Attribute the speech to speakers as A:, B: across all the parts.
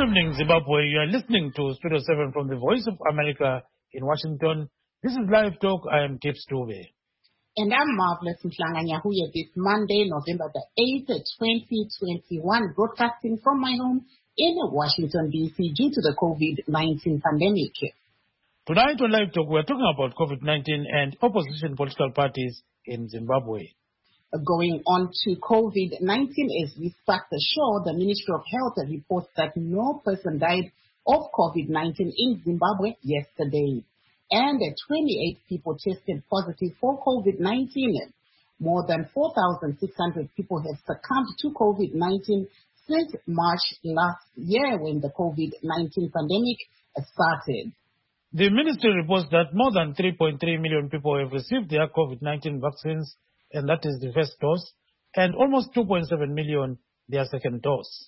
A: Good evening, Zimbabwe. You are listening to Studio 7 from the Voice of America in Washington. This is Live Talk. I am Tips Dube.
B: And I'm Marvelous Mhlanga-Nyahuye this Monday, November the 8th, 2021, broadcasting from my home in Washington, D.C. due to the COVID-19 pandemic.
A: Tonight on Live Talk, we are talking about COVID-19 and opposition political parties in Zimbabwe.
B: Going on to COVID-19, as we start the show, the Ministry of Health reports that no person died of COVID-19 in Zimbabwe yesterday. And 28 people tested positive for COVID-19. More than 4,600 people have succumbed to COVID-19 since March last year when the COVID-19 pandemic started.
A: The ministry reports that more than 3.3 million people have received their COVID-19 vaccines, and that is the first dose, and almost 2.7 million their second dose.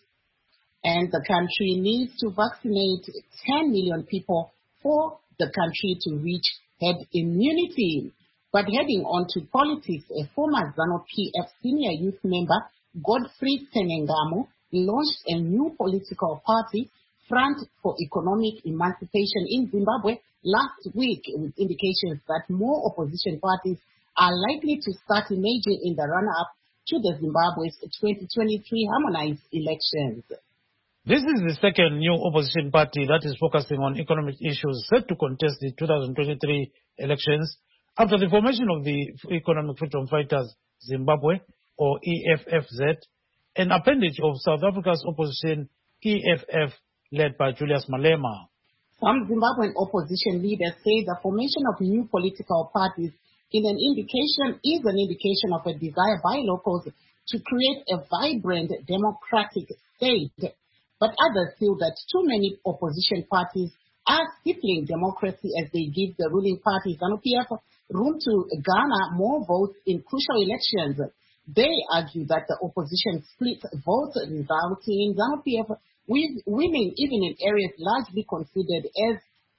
B: And the country needs to vaccinate 10 million people for the country to reach herd immunity. But heading on to politics, a former ZANU-PF senior youth member, Godfrey Senengamo, launched a new political party, Front for Economic Emancipation in Zimbabwe, last week, with indications that more opposition parties are likely to start emerging in the run-up to the Zimbabwe's 2023 harmonized elections.
A: This is the second new opposition party that is focusing on economic issues set to contest the 2023 elections after the formation of the Economic Freedom Fighters Zimbabwe, or EFFZ, an appendage of South Africa's opposition EFF, led by Julius Malema.
B: Some Zimbabwean opposition leaders say the formation of new political parties is an indication of a desire by locals to create a vibrant democratic state. But others feel that too many opposition parties are stifling democracy as they give the ruling party, ZANU-PF, room to garner more votes in crucial elections. They argue that the opposition split votes resulting in ZANU-PF winning even in areas largely considered as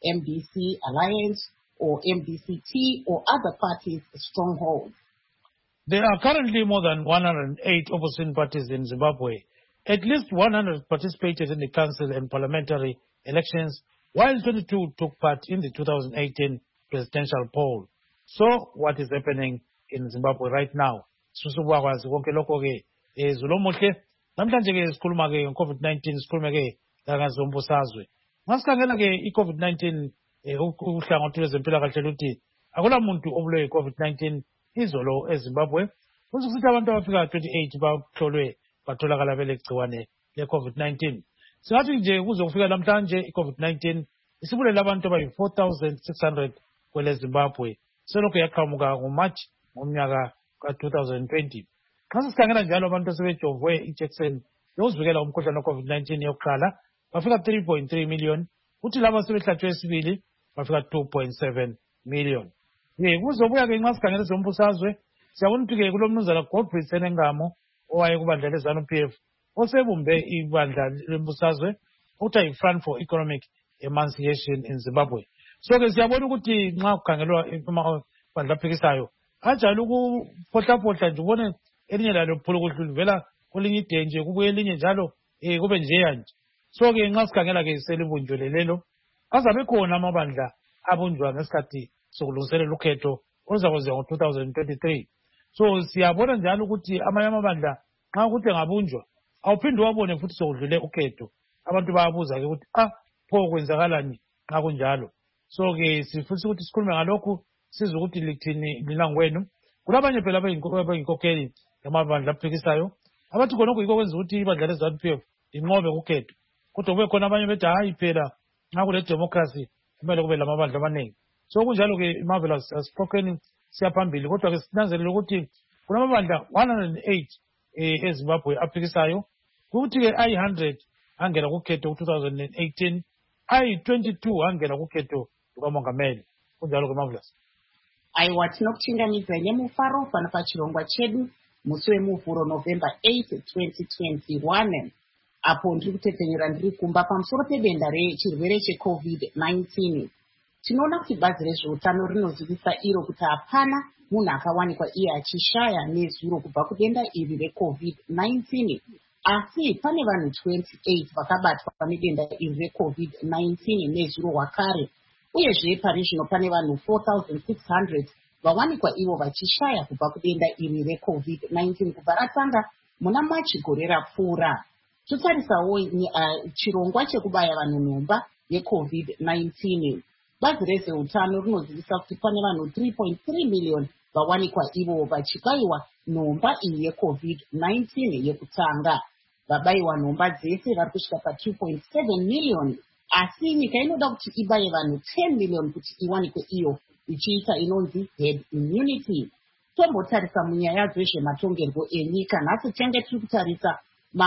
B: MDC Alliance or MDCT or other parties' strongholds.
A: There are currently more than 108 opposition parties in Zimbabwe. At least 100 participated in the council and parliamentary elections, while 22 took part in the 2018 presidential poll. So, what is happening in Zimbabwe right now? Susubakwazi konke lokho ke Zulomuhle namhlanje ke sikhuluma ke ngo-COVID-19 sikhulume ke langazombusazwe. Masikhangela ke i-COVID-19 uhlangothi lwezempilakahle luthi akula muntu obulewe yi-COVID-19 izolo eZimbabwe. Kuzokuthi abantu abafika 28 bahlolwe batholakala belegciwane le-COVID-19. Singathi nje kuzokufika namhlanje i-COVID-19 isibulela abantu abayi-4,600 kwele Zimbabwe. Selokhu yaqhamuka ngoMarch ngomnyaka ka-2020. Xa sikhangela njalo abantu asebejovwe ijekiseni yokuzivikela umkhuhlane we-COVID-19 yokuqala bafika 3.3 million, kuthi labo asebehlatshwe esibili bafika 2.7 million. Kuzobuya-ke nxa sikhangela ezombusazwe siyabona ukuthi-ke kulomnumzana Godfrey Senengamo owayekubandla le-ZANU-PF osebumbe ibandla lembusazwe okuthiwa yi-Front for Economic Emancipation in Zimbabwe. So-ke siyabona ukuthi nxa kukhangelwa amabandla aphikisayo ajayele ukuphohlaphohla nje ubone elinye lalo phulukuhlu livela kwelinye idenje kubuye elinye njalo kube njeya nje. So-ke nxa sikhangela-ke selibunjwe lelo azabe khona amabandla abunjwa ngesikhathi sokulungiselela ukhetho oluzakwenziwa ngo-2023. So siyabona njalo ukuthi amanye amabandla nxa ukuthi engabunjwa awuphinde wabone futhi sokudlule ukhetho. Abantu bayabuza-ke ukuthi pho kwenzakalani nxa kunjalo. So-ke sifisa ukuthi sikhulume ngalokhu sizwe ukuthi lithini lilangwenu. Kulabanye phela abayinkokheli yamabandla aphikisayo abathi khonokho yikho kwenza ukuthi ibandla le-ZANU-PF linqobe kukhetho. Kodwa kube khona abanye bethi hayi phela nxa kule democracy kumele kube lamabandla amaningi. So kunjalo-ke Marvelous asiqoqeni siyaphambili, kodwa-ke sinanzelele ukuthi kunamabandla 108 eZimbabwe aphikisayo, ukuthi-ke ayi-100 angena kukhetho ku-2018, ayi-22 angena kukhetho lukamongameli. Kunjalo-ke Marvelous.
B: Aiwa tinokuchingamidza nemufaro pano pachirongwa chedu musi wemuvhuro November 8, 2021. Apo ndiri kutepfenyura ndiri kumba pamusoro pedenda rechirwere cheCOVID-19. Tinoona kuti bazi rezveutano rinozivisa iro kuti hapana munhu akawanikwa iye achishaya nezuro kubva kudenda iri reCOVID-19. asi pane vanhu 28 vakabatwa nedenda iri reCOVID-19 nezuro rwakare, uyezve pari zvino pane vanhu 4,600 vawanikwa ivo vachishaya kubva kudenda iri reCOVID-19 kubva ratanga muna Machi gore rapfuura. Totarisawo chirongwa chekubaya vanhu nhomba yeCOVID-19. Bazi rezveutano rinozivisa kuti pane vanhu 3.3 miliyoni vawanikwa ivo vachibayiwa nhomba iyi yeCOVID-19 yekutanga. Vabayiwa nhomba dzese vari kusvika pa2.7 miliyoni, asi nyika inoda kuti ibaye vanhu 10 miliyoni kuti iwanikwe iyo ichiita inonzi herd immunity. Tombotarisa munyaya dzezvematongerwo enyika. Nhasi tenge tiri kutarisa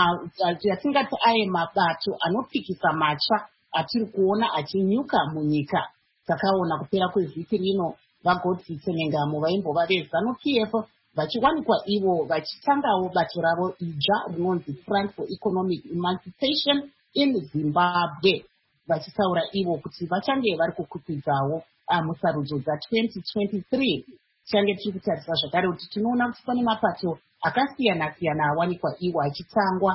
B: yatingati aye mabato anopikisa matsva atiri kuona achinyuka munyika. Takaona kupera kwevhiki rino vagotsi tsenengamo vaimbova veZANU-PF vachiwanikwa ivo vachitangawo bato ravo idzva rinonzi Front for Economic Emancipation in Zimbabwe, vachitaura ivo kuti vachange vari kukwikwizawo musarudzo dza2023. Tichange tiri kutarisa zvakare kuti tinoona kuti pane mapato akasiyana-siyana awanikwa iwo achitangwa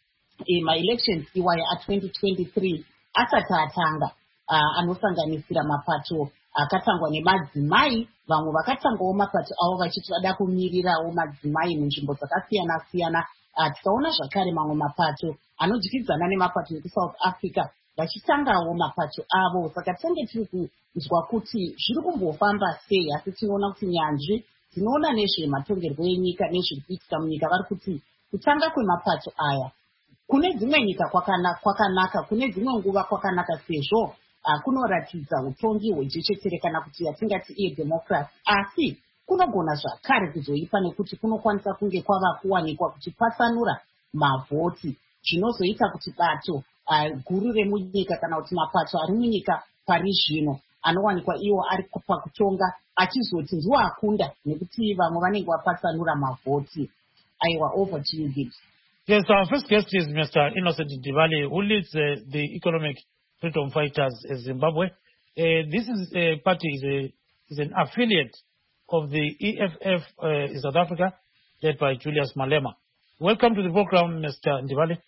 B: maelections iwaya a2023 asati atanga, anosanganisira mapato akatangwa nemadzimai. Vamwe vakatangawo mapato avo vachiti vada kumirirawo madzimai munzvimbo dzakasiyana-siyana. Tikaona zvakare mamwe mapato anodyidzana nemapato ekuSouth Africa vachitangawo mapato avo. Saka tinenge tiri kunzwa kuti zviri kumbofamba sei, asi tinoona kuti nyanzvi dzinoona nezvematongerwo enyika nezviri kuitika munyika vari kuti kutanga kwemapato aya kune dzimwe nyika kwakanaka, kune dzimwe nguva kwakanaka, sezvo kunoratidza utongi hwejechetere kana kuti yatingati democracy, asi kunogona zvakare kuzoipa nekuti kunokwanisa kunge kwava kuwanikwa kuchipatsanura mavhoti, zvinozoita kuti bato guru remunyika kana kuti mapato ari munyika pari zvino anowanikwa iwo ari pakutonga achizoti ndiwo akunda nekuti vamwe vanenge vapatsanura mavhoti. Aiwa, over to you, Gibbs.
A: Yes, our first guest is Mr. Innocent Ndibale, who leads the Economic Freedom Fighters Zimbabwe. This is a party, is an affiliate of the EFF in South Africa, led by Julius Malema. Welcome to the program, Mr. Ndibale.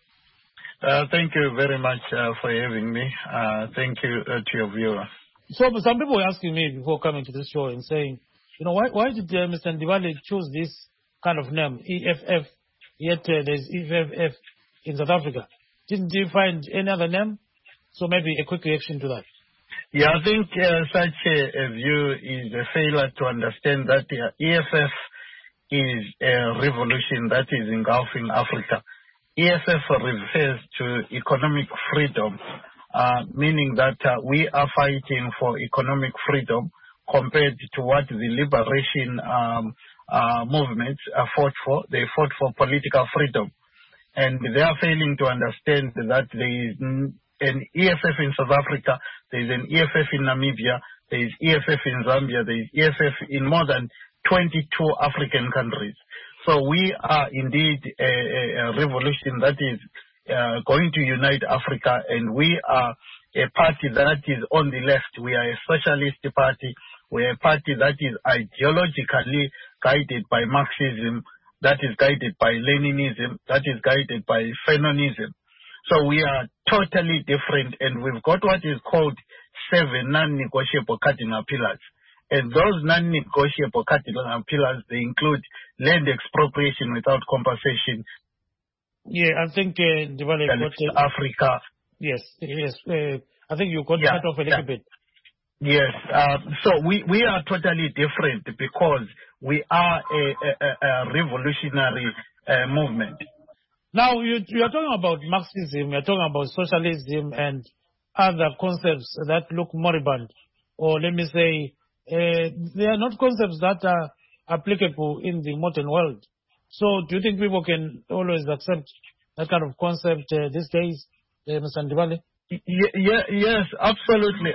C: Thank you very much for having me. Thank you to your viewers.
A: So some people were asking me before coming to this show and saying, why did Mr. Ndibale choose this kind of name, EFF, yet there's EFF in South Africa? Didn't you find any other name? So maybe a quick reaction to that.
C: Yeah, I think such a view is a failure to understand that EFF is a revolution that is engulfing Africa. EFF refers to economic freedom, meaning that we are fighting for economic freedom compared to what the liberation movements fought for. They fought for political freedom. And they are failing to understand that there is an EFF in South Africa, there is an EFF in Namibia, there is EFF in Zambia, there is EFF in more than 22 African countries. So we are indeed a revolution that is going to unite Africa, and we are a party that is on the left. We are a socialist party. We are a party that is ideologically guided by Marxism, that is guided by Leninism, that is guided by Fanonism. So we are totally different, and we've got what is called 7 non-negotiable cardinal pillars. And those non-negotiable cardinal pillars, they include land expropriation without compensation.
A: Yeah, I think Ndibale got
C: Africa.
A: Yes. I think you got cut off a little bit.
C: Yes. So we are totally different because we are a revolutionary movement.
A: Now, you are talking about Marxism, you are talking about socialism and other concepts that look moribund, or let me say, they are not concepts that are applicable in the modern world. So do you think people can always accept that kind of concept these days, Mr. Ndibale?
C: Yes, absolutely.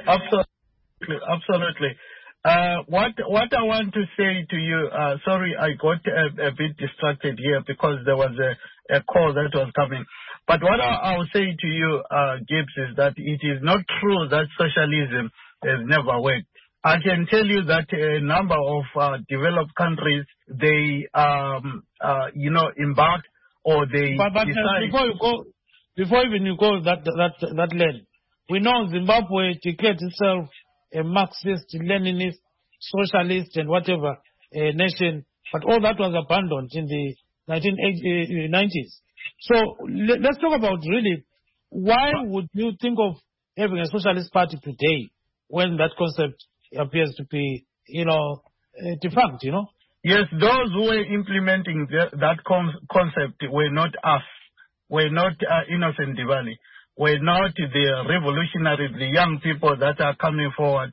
C: What I want to say to you, sorry, I got a bit distracted here because there was a call that was coming. But what I'll say to you, Gibbs, is that it is not true that socialism has never worked. I can tell you that a number of developed countries, they, embarked or they
A: but
C: decide...
A: Before even you go that lane, we know Zimbabwe declared itself a Marxist, Leninist, socialist, and whatever nation, but all that was abandoned in the 1990s. So let's talk about really why would you think of having a socialist party today when that concept appears to be, defunct,
C: Yes, those who were implementing that concept were not us, were not Innocent Dibali, were not the revolutionaries, the young people that are coming forward,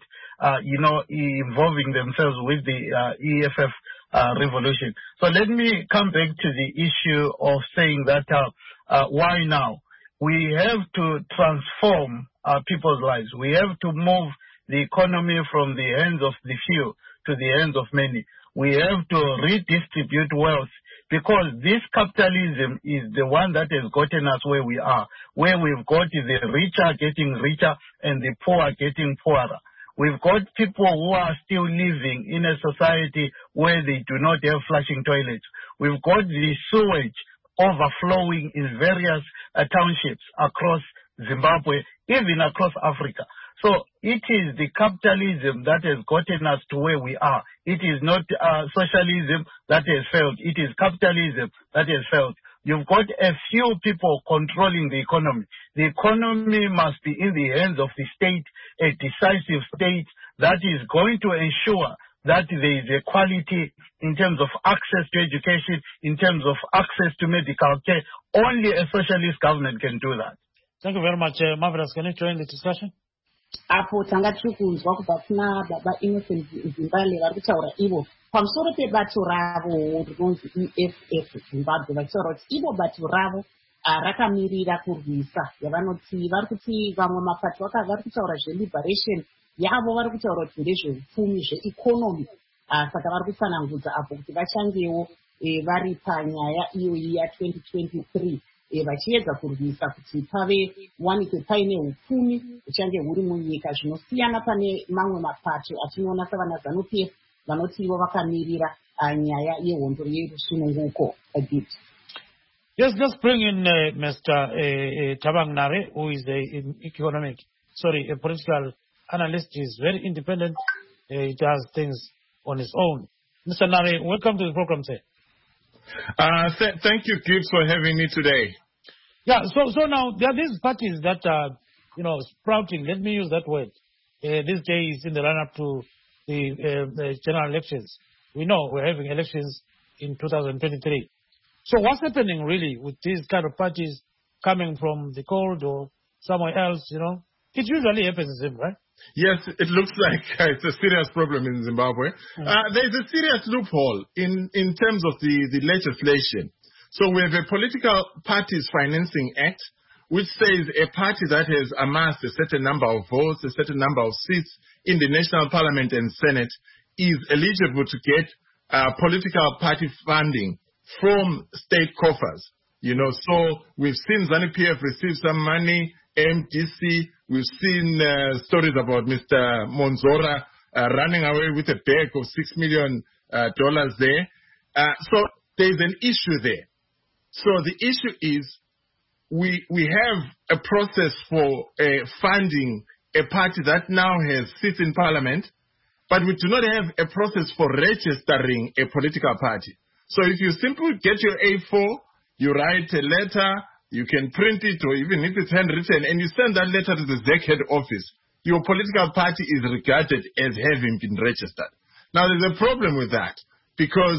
C: involving themselves with the EFF revolution. So let me come back to the issue of saying that why now? We have to transform people's lives. We have to move the economy from the hands of the few to the hands of many. We have to redistribute wealth, because this capitalism is the one that has gotten us where we are, where we've got the richer getting richer and the poor getting poorer. We've got people who are still living in a society where they do not have flushing toilets. We've got the sewage overflowing in various townships across Zimbabwe, even across Africa. So it is the capitalism that has gotten us to where we are. It is not socialism that has failed. It is capitalism that has failed. You've got a few people controlling the economy. The economy must be in the hands of the state, a decisive state that is going to ensure that there is equality in terms of access to education, in terms of access to medical care. Only a socialist government can do that.
A: Thank you very much. Marvelous, can you join the discussion?
B: Apo tanga tiri kunzwa kubva kuna baba Innocent Zimbale vari kutaura ivo pamusoro pebato ravo rinonzi EFF Zimbabwe, vachitaura kuti ivo bato ravo rakamirira kurwisa yavanoti vari kuti vamwe mapato vari kutaura zveliberation yavo vari kutaura kuti ndezveupfumi zveikonomi, saka vari kutsanangudza apo kuti vachangewo vari panyaya iyoyi ya2023 vachiedza kurwisa kuti pave wanikwe paine upfumi huchange huri munyika, zvinosiyana pane mamwe mapato atinoona savana ZANU-PF vanoti ivo vakamirira nyaya yehondo yerusununguko.
A: Yes, let's bring in Mr. Thabang Nare, who is a political analyst. He's very independent. He does things on his own. Mr. Nare, welcome to the program, sir.
D: Thank you, Gibbs, for having me today.
A: Yeah, so now there are these parties that are, sprouting, let me use that word, these days in the run-up to the general elections. We know we're having elections in 2023. So what's happening really with these kind of parties coming from the cold or somewhere else, It usually happens in Zimbabwe, right?
D: Yes, it looks like it's a serious problem in Zimbabwe. There's a serious loophole in terms of the legislation. So we have a Political Parties Financing Act, which says a party that has amassed a certain number of votes, a certain number of seats in the National Parliament and Senate is eligible to get political party funding from state coffers. So we've seen ZANU-PF receive some money, MDC. We've seen stories about Mr. Monzora running away with a bag of $6 million there. So there's an issue there. So the issue is we have a process for funding a party that now has seats in parliament, but we do not have a process for registering a political party. So if you simply get your A4, you write a letter, you can print it, or even if it's handwritten, and you send that letter to the ZEC head office, your political party is regarded as having been registered. Now, there's a problem with that, because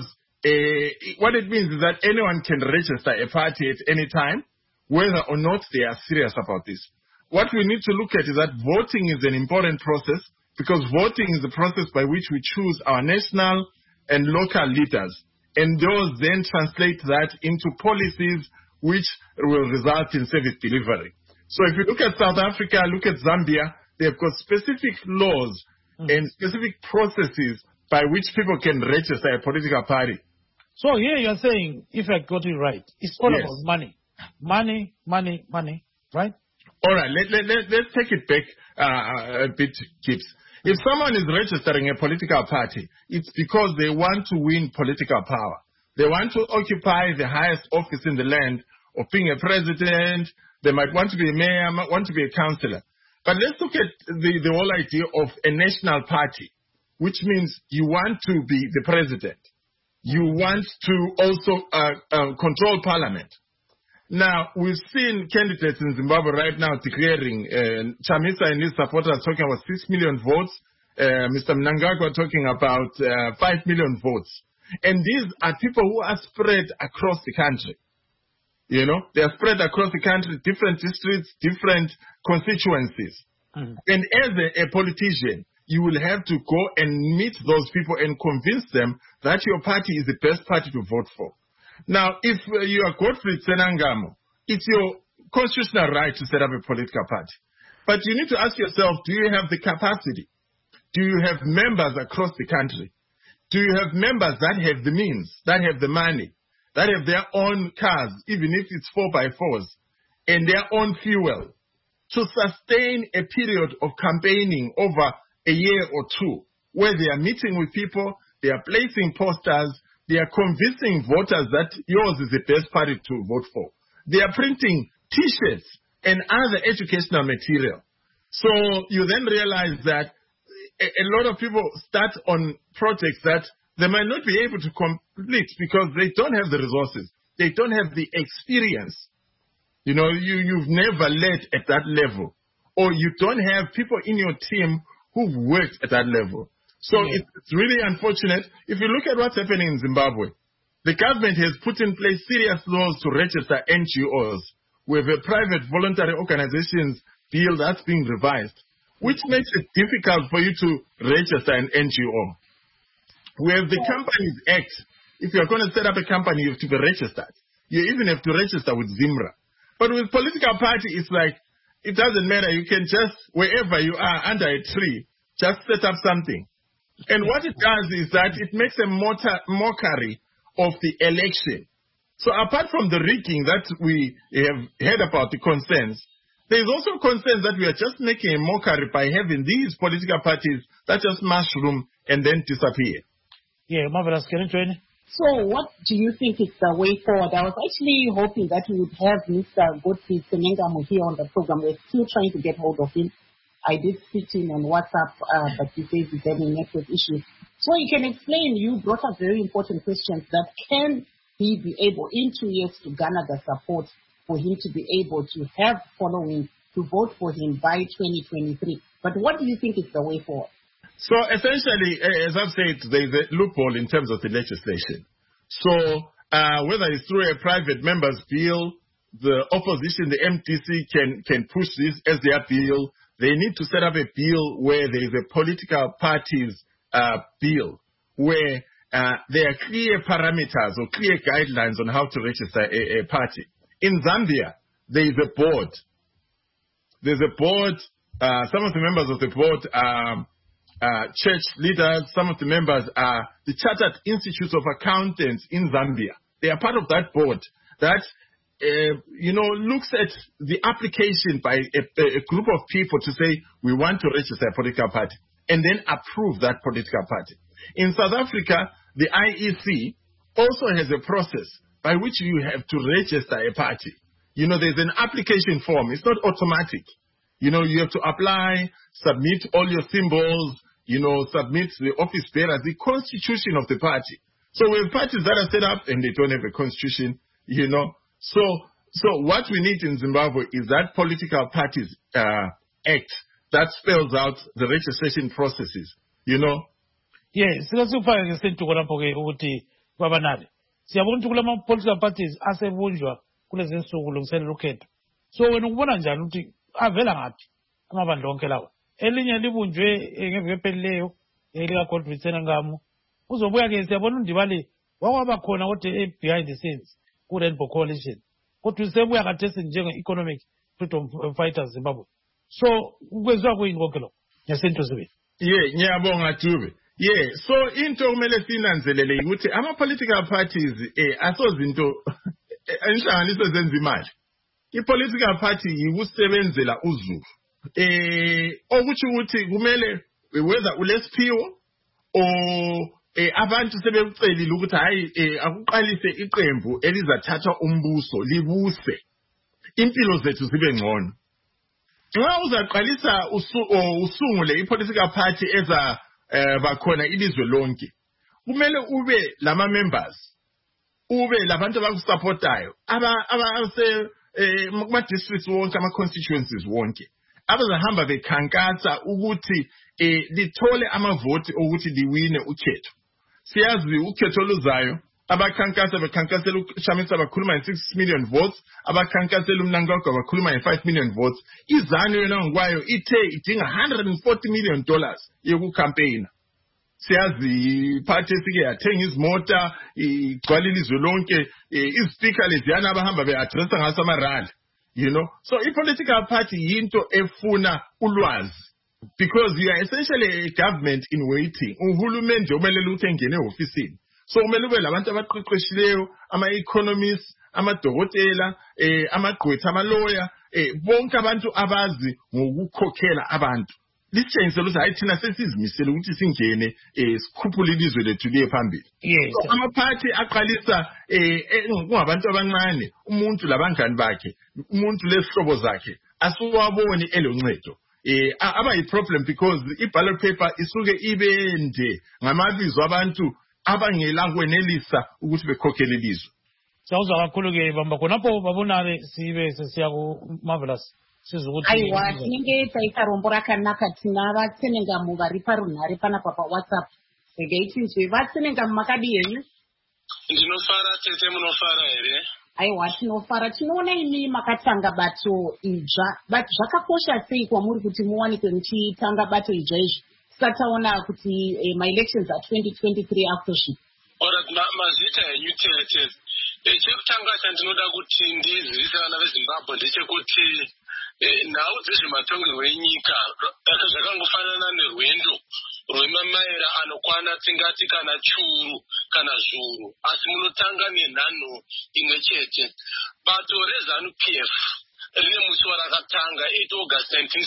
D: what it means is that anyone can register a party at any time, whether or not they are serious about this. What we need to look at is that voting is an important process, because voting is the process by which we choose our national and local leaders, and those then translate that into policies which will result in service delivery. So if you look at South Africa, look at Zambia, they've got specific laws and specific processes by which people can register a political party.
A: So here you're saying, if I got it right, it's all about money. Money, money, money, right?
D: All right, let's take it back a bit, Gibbs. If someone is registering a political party, it's because they want to win political power. They want to occupy the highest office in the land of being a president. They might want to be a mayor, might want to be a councillor. But let's look at the whole idea of a national party, which means you want to be the president. You want to also control parliament. Now, we've seen candidates in Zimbabwe right now declaring, Chamisa and his supporters talking about 6 million votes, Mr. Mnangagwa talking about 5 million votes. And these are people who are spread across the country. You know, they are spread across the country, different districts, different constituencies. Mm-hmm. And as a politician, you will have to go and meet those people and convince them that your party is the best party to vote for. Now, if you are Godfrey Tsenangamo, it's your constitutional right to set up a political party. But you need to ask yourself, do you have the capacity? Do you have members across the country? Do you have members that have the means, that have the money, that have their own cars, even if it's 4x4s, and their own fuel, to sustain a period of campaigning over a year or two, where they are meeting with people, they are placing posters, they are convincing voters that yours is the best party to vote for. They are printing T-shirts and other educational material. So you then realize that a lot of people start on projects that they might not be able to complete because they don't have the resources. They don't have the experience. You know, you've never led at that level. Or you don't have people in your team who've worked at that level. So it's really unfortunate. If you look at what's happening in Zimbabwe, the government has put in place serious laws to register NGOs. We have a private voluntary organizations bill that's being revised, which makes it difficult for you to register an NGO. We have the Companies Act. If you're going to set up a company, you have to be registered. You even have to register with ZIMRA. But with political party, it's like, it doesn't matter. You can just, wherever you are, under a tree, just set up something. And what it does is that it makes a mockery of the election. So apart from the rigging that we have heard about, the concerns, there's also concerns that we are just making a mockery by having these political parties that just mushroom and then disappear.
A: Yeah, Marvelous. Can you join?
B: So what do you think is the way forward? I was actually hoping that we would have Mr. Godfrey Tsenangamo here on the program. We're still trying to get hold of him. I did speak to him on WhatsApp, but he says he's having network issues. So you can explain, you brought up very important questions that can he be able in 2 years to garner the support for him to be able to have following to vote for him by 2023. But what do you think is the way forward?
D: So essentially, as I've said, there's a loophole in terms of the legislation. So whether it's through a private member's bill, the opposition, the MDC can push this as their bill. They need to set up a bill where there is a political parties bill where there are clear parameters or clear guidelines on how to register a party. In Zambia, there is a board. There's a board. Some of the members of the board are church leaders. Some of the members are the Chartered Institutes of Accountants in Zambia. They are part of that board that looks at the application by a group of people to say, we want to register a political party, and then approve that political party. In South Africa, the IEC also has a process by which you have to register a party. You know, there's an application form. It's not automatic. You know, you have to apply, submit all your symbols, submit the office bearers, the constitution of the party. So we have parties that are set up and they don't have a constitution, So what we need in Zimbabwe is that political parties act that spells out the registration processes,
A: Yes, sikufaka ngesentuko lapho ke ukuthi babanale. Siyabona ukuthi kulama political parties asebunjwa kulezi nsuku lungiselela ukhetho. So wena ukubona njani ukuthi avela ngaphi amabandla onke lawa? Elinye libunjwe ngevekepelileyo elika Godfrey Tsenangamo. Uzobuya ke siyabona uNdibali wakwaba khona kodwa behind the scenes ku Rainbow Coalition. Kodwa usebuya kathesi njenge-economic freedom fighters Zimbabwe. So ukwenziwa kuyini konke lokho ngesinto zibe?
D: Ngiyabonga Dube. So into kumele sinanzelele ukuthi ama-political parties asozinto inhlanganiso zenza imali. I-political party yikusebenzela uzulu. Okuthi ukuthi kumele whether ulesiphiwo or abantu sebekucelile ukuthi hayi akuqalise iqembu elizathatha umbuso libuse impilo zethu zibe ngcono. Nxa uzaqalisa usungule ipolitical party eza bakhona ilizwe lonke, kumele ube lama members, ube labantu abakusupportayo abase kuma districts wonke, ama constituencies wonke, abazahamba bekhankasa ukuthi lithole amavoti ukuthi liwine ukhetho. Siyazi ukhetho luzayo, abakhankasa bekhankasela uShamisa bakhuluma nge 6 million votes, abakhankasela uMnangagwa bakhuluma nge 5 million votes. IZANU yona ngokwayo ithe idinga $140 million yokucampaigna. Siyazi party esike yathenga izimota igcwala ilizwe lonke, izispeaker leziyana abahamba beaddressa ngaso amarally, you know. So i-political party yinto efuna ulwazi, because you are essentially a government in waiting. Uhulumeni nje umelele ukuthi engene ofisini. So kumele ube labantu abaqeqeshileyo, ama-economists, amadokotela, amagqwetha, ama-lawyer, bonke abantu abazi ngokukhokhela abantu. Lisitshengise ukuthi hayi thina sesizimisele ukuthi singene sikhuphule ilizwe lethu liye phambili.
A: Yes.
D: So amaphathi aqalisa kungabantu abancane, umuntu labangani bakhe, umuntu lesihlobo zakhe asuwaboni eloncedo. Aba yi-problem because i-ballot paper isuke ibende ngamabizo abantu abangela kwenelisa ukuthi bekhokhele ilizwe.
A: Sawuza kakhulu-ke bamba khonapho babonare sibe sesiya ku-Marvelous sizukuthi
B: aiwa tinenge taita rombo rakanaka tina vatsenengamu vari parunhare panapa paWhatsApp regaiti nje vatsenengamu makadi yenyu.
E: Ndinofara tete, munofara here?
B: Aiwa tinofara. Tinoona imi makatanga bato idzva, but zvakakosha sei kwamuri kuti muwanikwe muchitanga bato idzva izvi tisataona kuti ma-elections a2023 akusvika?
E: Alright, mazita henyu tete. Chekutanga chandinoda kuti ndizivise vana veZimbabwe ndechekuti nhau dzezvematongerwo enyika zvakangofanana nerwendo rwemamaira anokwana tingati kana churu kana zviuru, asi munotanga nenhano imwe chete. Bato reZANU-PF rine musi warakatanga 8 August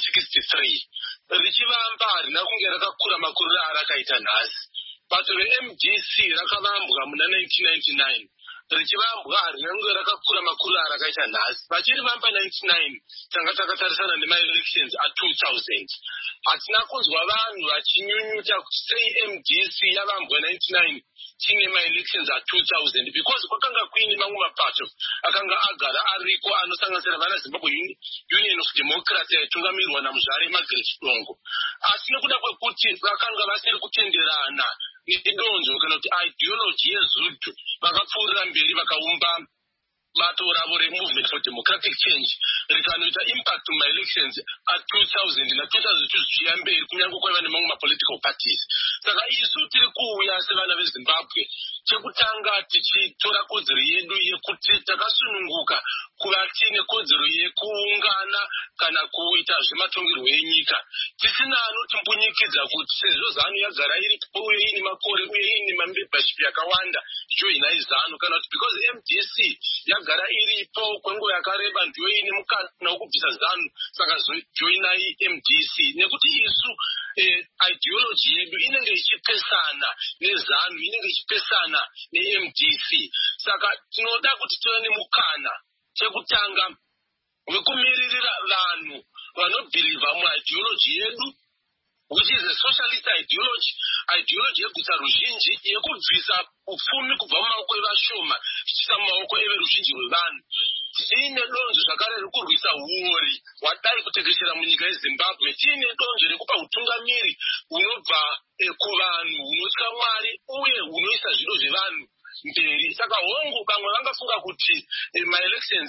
E: 1963 richivamba harina kunge rakakura makuriro arakaita nhasi. Bato reMDC rakavambwa muna 1999 richivambwa harina kunge rakakura makuriro arakaita nhasi. Vachirivamba 99 tanga takatarisana nema-elections a2000. Hatina kunzwa vanhu vachinyunyuta kuti sei MDC yavambwa 99 tine ma-elections a2000, because kwakanga kuine mamwe mapato akanga agara ariko anosanganisira vana Zimbabwe Union of Democracy yaitungamirwa naMuzvare Margaret Dongo. Asi nekuda kwekuti vakanga vasiri kutenderana nedonzvo kana kuti ideology yeZUDU, vakapfuurira mberi vakaumba bato ravo reMovement for Democratic Change rikanoita impact ma-elections a2000 na2002 zvichiya mberi kunyange kwaiva nemamwe ma-political parties. Saka isu tiri kuuya sevana veZimbabwe, chekutanga tichitora kodzero yedu yekuti takasununguka kuva tine kodzero yekuungana kana kuita zvematongerwo enyika tisina anotimbunyikidza kuti sezvo ZANU yagara iripo uye ine makore uye ine membership yakawanda joinai ZANU, kana kuti because MDC yagara iripo kwenguva yakareba ndiyo ine mukana wokubvisa ZANU saka joinai MDC, nekuti isu ideology yedu inenge ichipesana neZANU, inenge ichipesana neMDC. Saka tinoda kuti tive nemukana chekutanga wekumiririra vanhu vanobhiriva muideology yedu, which is a socialist ideology yeguta ruzhinji yekubvisa upfumi kubva mumaoko evashoma zvichiisa mumaoko everuzhinji rwevanhu. Tiine donzvo zvakare rekurwisa uori hwadai kutekeshera munyika yeZimbabwe. Tiine donzvo rekupa utungamiri hunobva kuvanhu hunotya Mwari uye hunoisa zviro zvevanhu mberi. Saka hongu vamwe vangafunga kuti ma-elections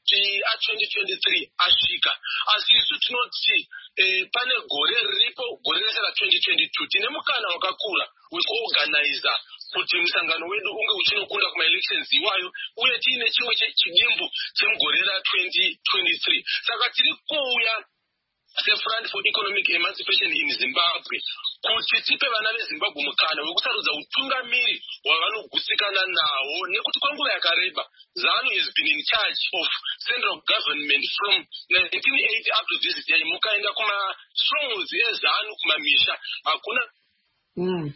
E: a2023 asvika, asi isu tinoti pane gore riripo, gore rese ra2022 tine mukana wakakura wekuorganiza kuti musangano wedu unge uchinokunda kuma-elections iwayo, uye tiine chimwe chidimbu chemugore ra2023. Saka tiri kuuya seFront for Economic Emancipation in Zimbabwe kuti tipe vana veZimbabwe mukana wekusarudza utungamiri hwavanogutsikana nawo, nekuti kwenguva yakareba ZANU has been in charge of central government from 1980 up to this day. Mukaenda kuma strongholds eZANU kumamisha hakuna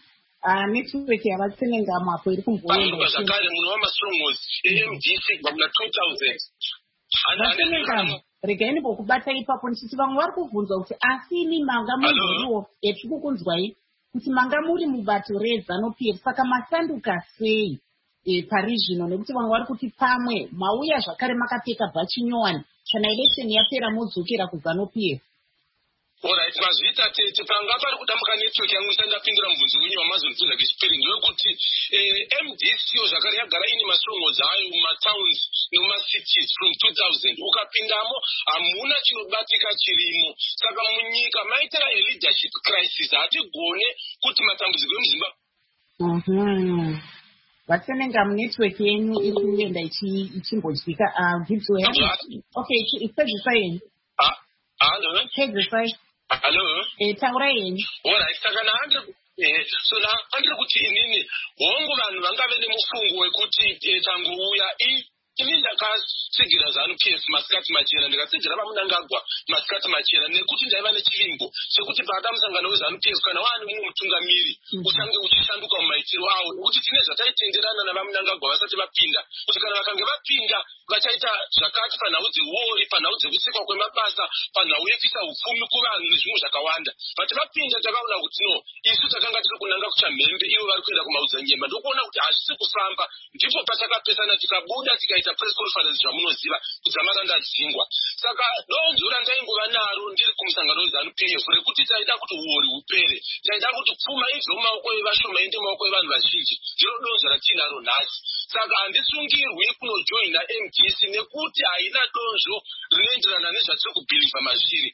B: Network yavatsenenga mapo iri
E: kumboenda zvakare munhu wamastrongholds eMDC kubva muna 2000
B: vatsenenga regai ndimbokubata ipapo ndichiti vamwe vari kubvunzwa kuti asi ini manga muriwo tiri kukunzwai kuti manga muri mubato reZANU-PF saka masanduka sei pari zvino nekuti vamwe vari kuti pamwe mauya zvakare makapfeka bhachi nyowani kana election yapera modzokera kuZANU-PF.
E: Alright, mazvita tete panga pari kudambuka network yangu isandapindura mubvunzo wenyu wamazonipinza kechipiri ndewekuti MDC zvakare yagara ine mastrongholds ayo mumatowns nemumacities from 2000 ukapindamo hamuna chinobatika chirimo saka munyika maita leadership crisis hatigone kuti matambudziko emuZimbabwe.
B: Vatsenenga munetwork yenyu iri kuenda ichimbodyika video yacho. Okay, ipedzisai yenyu.
E: Hello.
B: Pedzisai.
E: Hello.
B: Taura yenyu.
E: Alright, saka so naandiri kuti inini hongu vanhu vangave nemufungo wekuti tangouya ini ndakasigira ZANU-PF masikati machena ndikasigira vamunangagwa masikati machena nekuti ndaiva nechivimbo sekuti paada musangano weZANU-PF kana waani mumwe mutungamiri uchange uchishanduka mumaitiro awo nekuti tine zvataitenderana navamunangagwa vasati vapinda kuti kana vakange vapinda vachaita zvakati panhau dzeuori panhau dzekusikwa kwemabasa panhau yekuisa upfumi kuvanhu nezvimwe zvakawanda but vapinda takaona kuti no isu takanga tiri kunanga kuchamhembe ivo vari kuenda kumauzanyemba ndokuona kuti hazvisi kufamba ndipo patakapesana tikabuda tikaita press conference zvamunoziva kudzamara ndadzingwa saka donzvo randaingova naro ndiri kumusangano weZANU-PF rekuti taida kuti uori hupere taida kuti pfuma ibve mumaoko evashoma ende mumaoko evanhu vazhinji ndiro donzvo ratinaro nhasi saka handisungirwi kunojoina MDC nekuti haina donzvo rinoenderana nezvatiri kubhilivha mazviri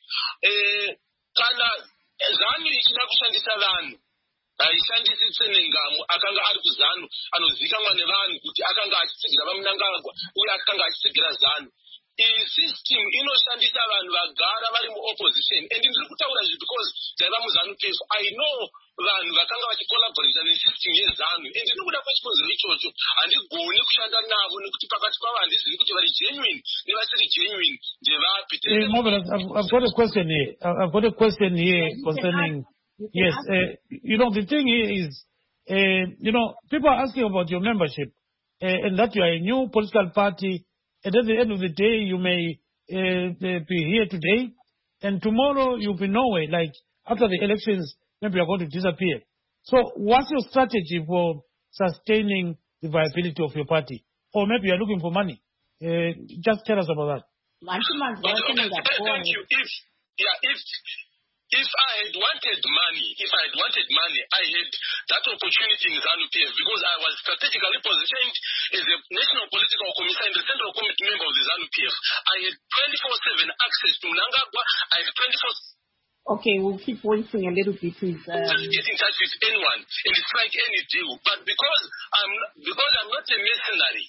E: kana ZANU ichida kushandisa vanhu haishandisi Tsenengamu akanga ari kuZANU anozivikanwa nevanhu kuti akanga achitsigira vamunangagwa uye akanga achitsigira ZANU. Iyi system inoshandisa vanhu vagara vari muopposition and ndiri kutaura izvi because ndaiva muZANU-PF I know vanhu vakanga vachicollaborata nesystem yeZANU and ndiri kuda kwechikonzero ichocho handigoni kushanda navo nekuti pakati pavo handizivi kuti vari genuine nevasiri genuine ndevapi.
A: I've got a question here. I've got a question here concerning. Yes, the thing here is, people are asking about your membership and that you are a new political party. And at the end of the day, you may be here today and tomorrow you'll be nowhere. Like after the elections, maybe you're going to disappear. So what's your strategy for sustaining the viability of your party? Or maybe you're looking for money. Just tell us about that.
E: Thank you. If I had wanted money, I had that opportunity in ZANU-PF because I was strategically positioned as a national political commissioner and the central committee member of the ZANU-PF. I had 24/7 access to Mnangagwa. I had 24.
B: Okay, we'll keep waiting a little bit.
E: Just get in touch with anyone and strike any deal. But because I'm not a mercenary,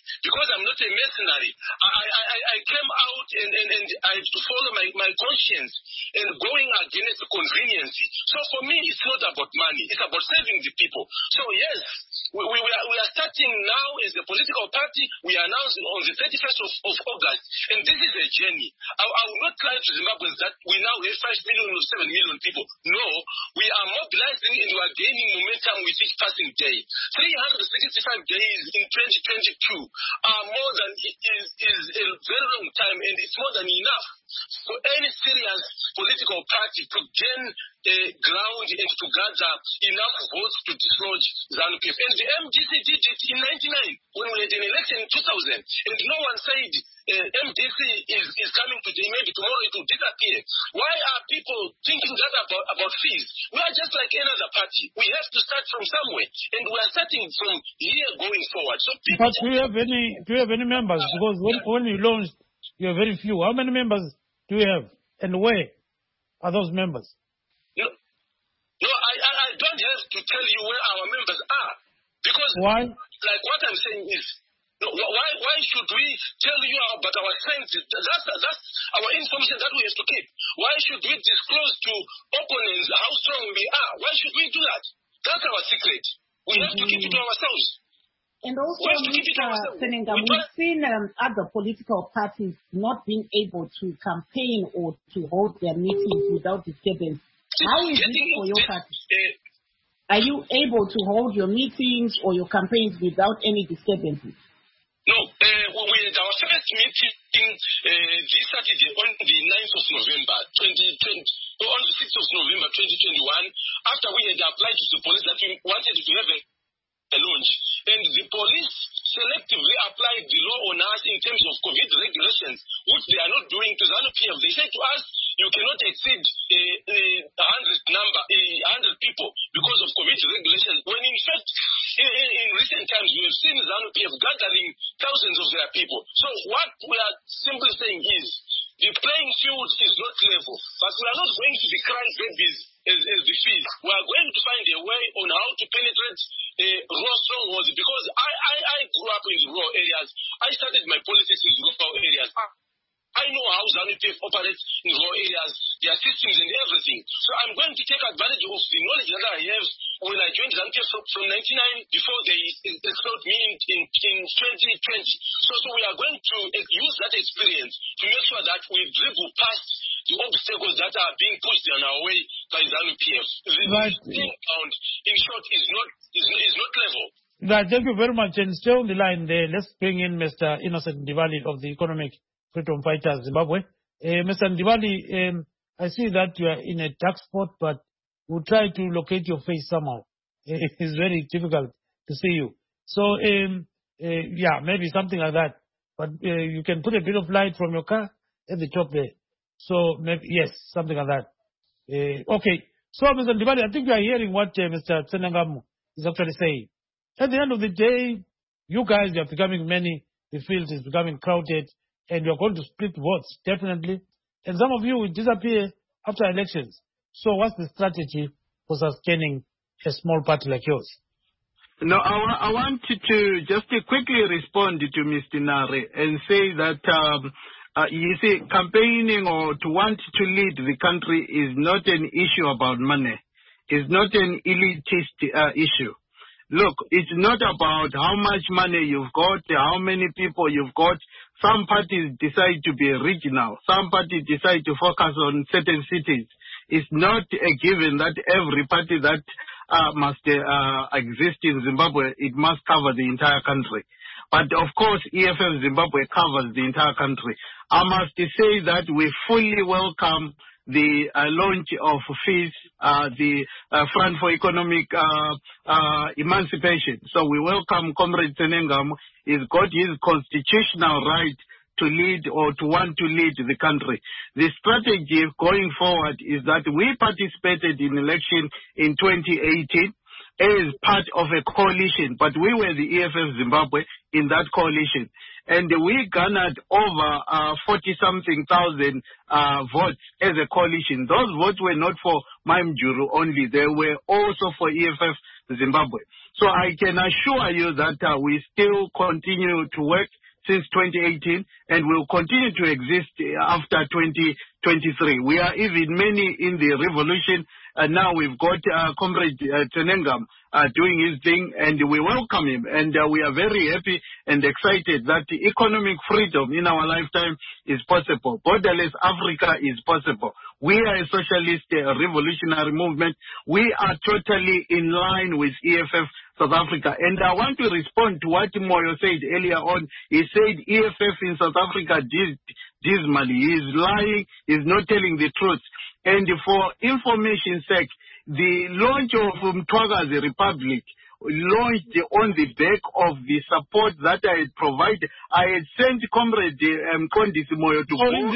E: I came out and I had to follow my conscience and going against convenience. So for me, it's not about money. It's about saving the people. So yes, we are starting now as a political party. We announced on the 31st of August. And this is a journey. I will not lie to Zimbabweans that we now have 5 million or 7 million people. No, we are mobilizing and we are gaining momentum with each passing day. 365 days in 2022 are more than is a very long time, and it's more than enough for any serious political party to gain ground and to gather enough votes to dislodge ZANU-PF. And the MDC did it in 1999 when we had an election in 2000, and no one said MDC is coming today, maybe tomorrow it will disappear. Why are people thinking that about fees? We are just like another party. We have to start from somewhere, and we are starting from here going forward. So people.
A: But do you have any members? Because when you launched, you have very few. How many members do you have, and where are those members?
E: No, I don't have to tell you where our members are, because
A: why?
E: Like what I'm saying is, why should we tell you about our strengths? That's our information that we have to keep. Why should we disclose to opponents how strong we are? Why should we do that? That's our secret. We have to keep it to ourselves.
B: And also, Senenga, we've seen other political parties not being able to campaign or to hold their meetings without disturbance. How is it for your party? Are you able to hold your meetings or your campaigns without any disturbances?
E: No, we had our first meeting this Saturday on the 9th of November 2020, on the 6th of November 2021, after we had applied to the police that we wanted to have a launch. And the police selectively applied the law on us in terms of COVID regulations, which they are not doing to ZANU-PF. They said to us, you cannot exceed 100 people because of COVID regulations, when in fact, in recent times, we have seen ZANU-PF gathering thousands of their people. So what we are simply saying is, the playing field is not level, but we are not going to be crying babies as the fees. We are going to find a way on how to penetrate raw strongholds, because I grew up in the rural areas. I started my politics in the rural areas. I know how ZANU-PF operates in rural areas, their systems and everything. So I'm going to take advantage of the knowledge that I have when I joined ZANU-PF from 1999, before they expelled me in 2020. So we are going to use that experience to make sure that we dribble past the obstacles that are being pushed on our way by ZANU-PF. The thing count, in short, is not level.
A: Right, thank you very much. And stay on the line there. Let's bring in Mr. Innocent Ndibali of the Economic Freedom Fighters Zimbabwe. Mr. Ndibali, I see that you are in a dark spot, but we'll try to locate your face somehow. It's very difficult to see you. So, yeah, maybe something like that. But you can put a bit of light from your car at the top there. So, maybe, yes, something like that. Okay. So, Mr. Ndibali, I think you are hearing what Mr. Tsenengamu is actually saying. At the end of the day, you guys are becoming many. The field is becoming crowded. And you're going to split votes, definitely. And some of you will disappear after elections. So what's the strategy for sustaining a small party like yours?
C: No, I wanted to just quickly respond to Mr. Nare and say that, you see, campaigning or to want to lead the country is not an issue about money. It's not an elitist issue. Look, it's not about how much money you've got, how many people you've got. Some parties decide to be regional. Some parties decide to focus on certain cities. It's not a given that every party that must exist in Zimbabwe, it must cover the entire country. But of course, EFF Zimbabwe covers the entire country. I must say that we fully welcome the launch of FEES, the Front for Economic Emancipation. So we welcome Comrade Tsenengamu. He's got his constitutional right to lead or to want to lead the country. The strategy going forward is that we participated in election in 2018 as part of a coalition, but we were the EFF Zimbabwe in that coalition. And we garnered over 40-something thousand votes as a coalition. Those votes were not for Maimjuru only. They were also for EFF Zimbabwe. So I can assure you that we still continue to work since 2018 and will continue to exist after 2023. We are even many in the revolution. Now we've got Comrade Tsenengamu doing his thing, and we welcome him. And we are very happy and excited that economic freedom in our lifetime is possible. Borderless Africa is possible. We are a socialist revolutionary movement. We are totally in line with EFF South Africa. And I want to respond to what Moyo said earlier on. He said EFF in South Africa dismally. He is lying. He is not telling the truth. And for information's sake, the launch of Mtwagazi Republic launched on the back of the support that I had provided. I had sent Comrade Mkondisi Moyo to go
A: in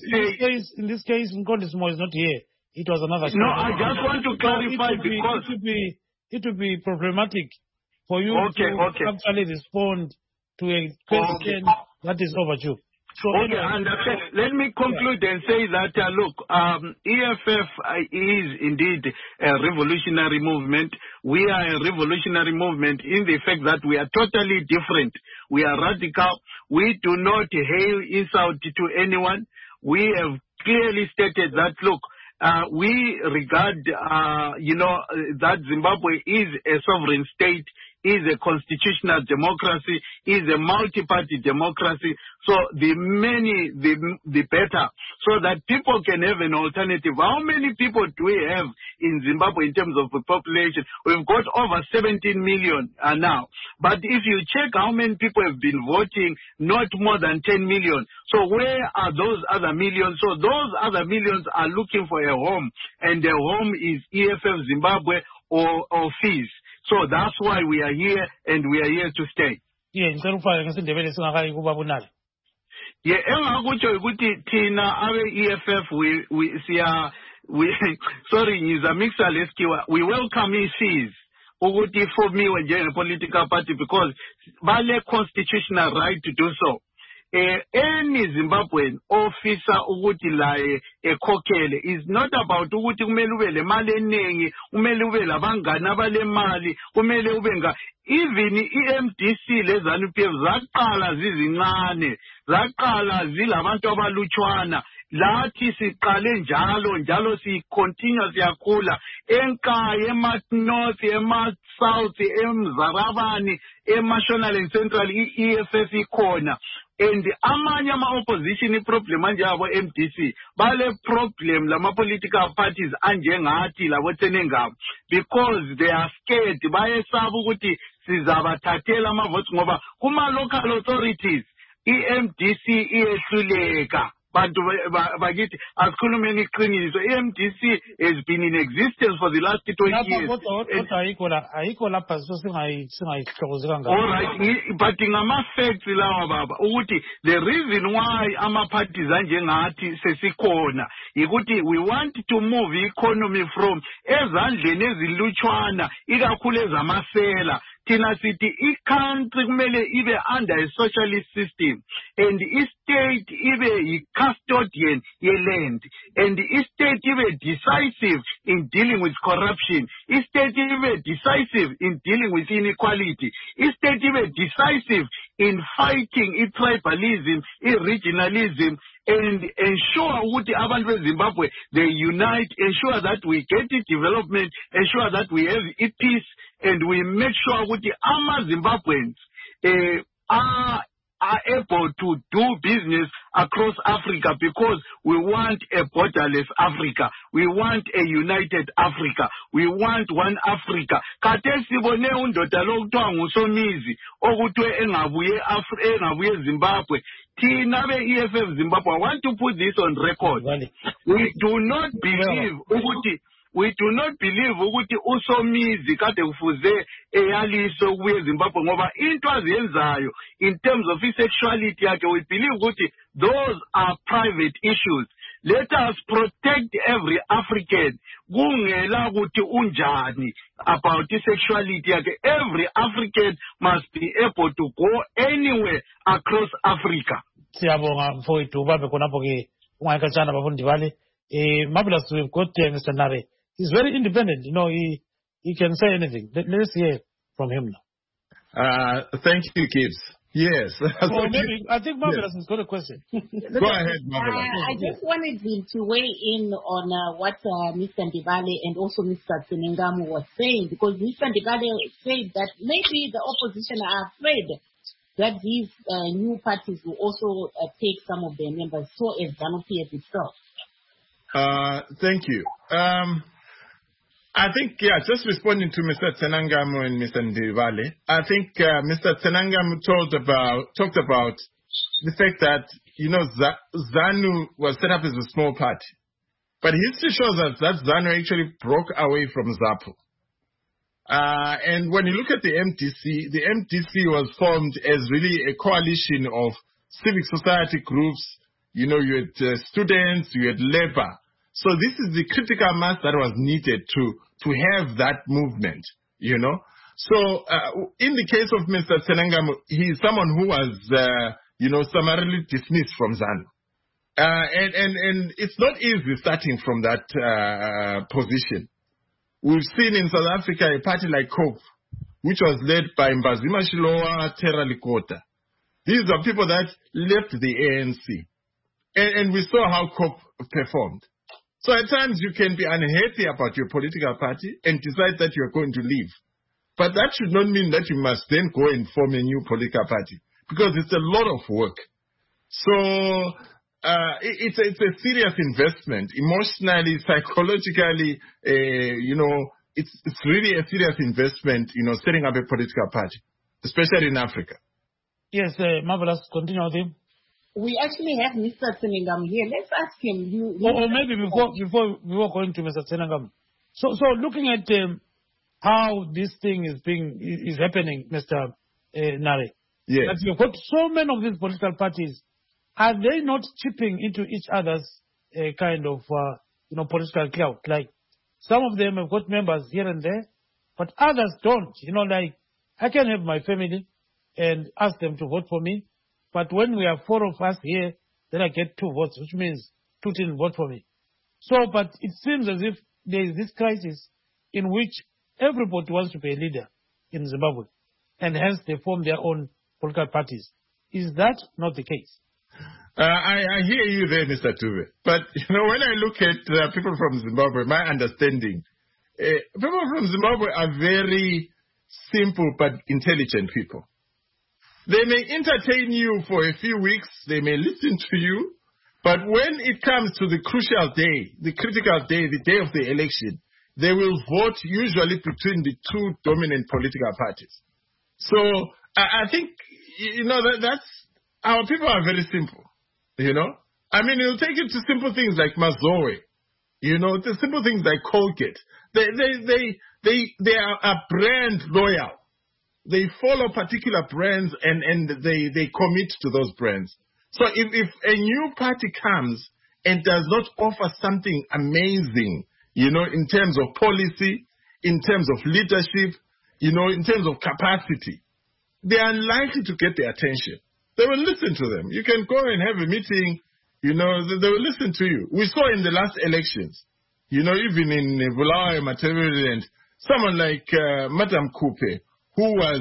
A: this case, Mkondisi Moyo is not here. It was another.
C: No, I just want to clarify because
A: it would be problematic for you to actually respond to a question that is overdue. So
C: understand. Let me conclude and say that, look, EFF is indeed a revolutionary movement. We are a revolutionary movement in the fact that we are totally different. We are radical. We do not hail insult to anyone. We have clearly stated that, look, we regard, that Zimbabwe is a sovereign state.
F: is a constitutional democracy, is a multi-party democracy. So the better, so that people can have an alternative. How many people do we have in Zimbabwe in terms of the population? We've got over 17 million now. But if you check how many people have been voting, not more than 10 million. So where are those other millions? So those other millions are looking for a home, and the home is EFF Zimbabwe or fees. So that's why we are here, and we are here to stay.
A: Yeah,
F: engakutsho ukuthi thina abe EFF we sorry ngiza mixa leskiwa, we welcome fees ukuthi formiwe njenge political party because bale constitutional right to do so. Any Zimbabwean officer ukuthi laye ekhokhele is not about ukuthi kumele ube le mali eningi, kumele ube labangani abale mali, kumele ube even iMDC leZANU-PF zaqala zizincane, zaqala zilabantu abalutshwana. Lathi siqale njalo si-continue siyakhula enkaya, ema-north, ema-south, eMzarabani, ema-Shonal and Central, i-EFF ikhona. And amanye ama-opposition i-problem anje abo MDC bale problem lama-political parties anjengathi labo Tsenengam, because they are scared, bayesaba ukuthi sizabathathela ama-votes ngoba kuma-local authorities i-MDC iyehluleka. Bantu bakithi asikhulumeni iqiniso, iMDC has been in existence for the last 20 years. All right, but ngama-facts lawa baba ukuthi the reason why ama-parties anjengathi sesikhona yikuthi we want to move economy from ezandleni ezilutshwana ikakhulu ezamasela. Thina sithi i-country kumele ibe under a socialist system, and i-state ibe yi-custodian ye-land, and i-state ibe decisive in dealing with corruption, i-state ibe decisive in dealing with inequality, i-state ibe decisive in fighting i-tribalism, i-regionalism, and ensure ukuthi abantu beZimbabwe they unite, ensure that we get the development, ensure that we have peace, and we make sure ukuthi ama-Zimbabweans are able to do business across Africa, because we want a borderless Africa. We want a united Africa. We want one Africa. Kade sibone undoda lo kuthiwa nguSomizi okuthiwe engabuye Zimbabwe. Thina be-EFF Zimbabwe, I want to put this on record. We do not believe ukuthi uSomizi kade kufuze eyaliso kuye Zimbabwe ngoba into azenzayo in terms of sexuality yakhe, we believe ukuthi those are private issues. Let us protect every African. Kungela ukuthi unjani about sexuality yakhe. Every African must be able to go anywhere across Africa.
A: Siyabonga mfowethu babe khonapho ke ungayikatshana bafundi bale. Marvelous, we've got Mr. Nare. He's very independent, he can say anything. Let's hear from him now.
D: Thank you, Gibbs. Yes.
A: I think Marvelous has got a question.
D: Go ahead, Marvelous.
B: I just wanted to weigh in on what Mr. Ndibale and also Mr. Tsenengamu was saying, because Mr. Ndibale said that maybe the opposition are afraid that these new parties will also take some of their members, so as ZANU-PF itself.
D: Thank you. I think, just responding to Mr. Tsenengamu and Mr. Ndibale, I think Mr. Tsenengamu talked about the fact that, ZANU was set up as a small party. But history shows us that ZANU actually broke away from ZAPU. And when you look at the MDC was formed as really a coalition of civic society groups. You had students, you had labor. So this is the critical mass that was needed to have that movement, So in the case of Mr. Tsenengamu, he is someone who was, summarily dismissed from ZANU. And it's not easy starting from that position. We've seen in South Africa a party like COPE, which was led by Mbazima Shilowa, Terra Likota. These are people that left the ANC. And we saw how COPE performed. So at times you can be unhappy about your political party and decide that you're going to leave. But that should not mean that you must then go and form a new political party, because it's a lot of work. So it's a serious investment, emotionally, psychologically. It's really a serious investment. Setting up a political party, especially in Africa.
A: Yes, Marvelous. Continue with him.
B: We actually have Mr. Tsenengam here. Let's ask him.
A: Or maybe before we were going to Mr. Tsenengam. So looking at how this thing is happening, Mr. Nare.
D: Yes.
A: That you've got so many of these political parties. Are they not chipping into each other's kind of political clout? Like some of them have got members here and there, but others don't. Like I can have my family and ask them to vote for me. But when we are 4 of us here, then I get 2 votes, which means 2 didn't vote for me. So, but it seems as if there is this crisis in which everybody wants to be a leader in Zimbabwe, and hence they form their own political parties. Is that not the case?
D: I hear you there, Mr. Tuve. But, when I look at people from Zimbabwe, my understanding, people from Zimbabwe are very simple but intelligent people. They may entertain you for a few weeks, they may listen to you, but when it comes to the crucial day, the critical day, the day of the election, they will vote usually between the 2 dominant political parties. So I think, that's, our people are very simple, it'll take you to simple things like Mazoe, the simple things like Colgate. They are brand loyal. They follow particular brands and they commit to those brands. So if a new party comes and does not offer something amazing, in terms of policy, in terms of leadership, in terms of capacity, they are unlikely to get their attention. They will listen to them. You can go and have a meeting, they will listen to you. We saw in the last elections, even in Bulawayo, Matabeleland, someone like Madam Coupe, who was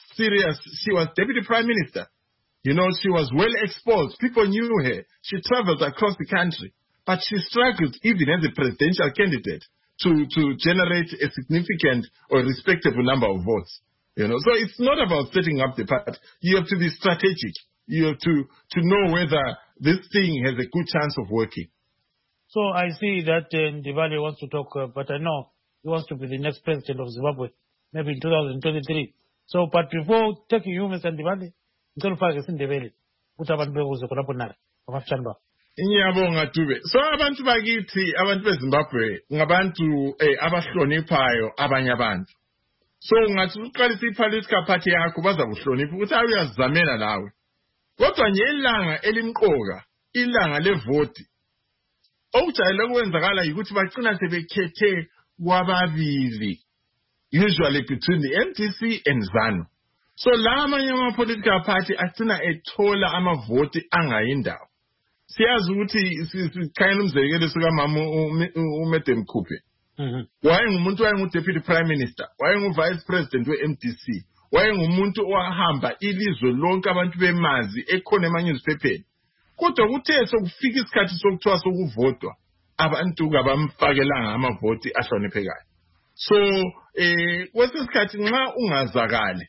D: she was Deputy Prime Minister. She was well exposed. People knew her. She traveled across the country. But she struggled even as a presidential candidate to generate a significant or respectable number of votes. So it's not about setting up the party. You have to be strategic. You have to know whether this thing has a good chance of working.
A: So I see that Ndibale wants to talk, but I know he wants to be the next president of Zimbabwe. Maybe in 2023. So, but before taking you, Mr. Ndibale, ngicela isindebele ukuthi abantu bekuze khonapho nare abafishani ba.
D: Ngiyabonga Dube. So abantu bakithi, abantu beZimbabwe ngabantu abahloniphayo abanye abantu. So ngathi uqalisa ipolitical party yakho bazakuhlonipha ukuthi uyazamela nawe. Kodwa ngelanga elimqoka, ilanga levoti. Okujayele kwenzakala ukuthi baqina sebekhethe kwababili. Usually between the MTC and ZANU. So la amanye political party agcina ethola amavoti angayindawo. Siyazi ukuthi sikhayela umzekelo sikamama uMadam Coupe. Wayengumuntu wayengu-Deputy Prime Minister, wayengu-Vice President we-MTC, wayengumuntu owahamba ilizwe lonke abantu bemazi ekhona ema-newspapers. Kodwa kuthe sokufika isikhathi sokuthiwa sokuvotwa, abantu kabamfakelanga amavoti ahloniphekayo. So, kwesikhathi nxa ungazakali,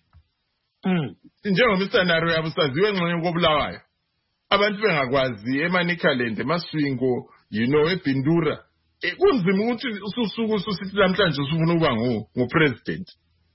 D: njengoba isandaro yabo saziwe ngxenye kobulawayo, abantu bengakwazi eManicaland, eMaswingo, eBindura, kunzima ukuthi ususuku ususithi namhlanje usufuna ukuba ngupresident,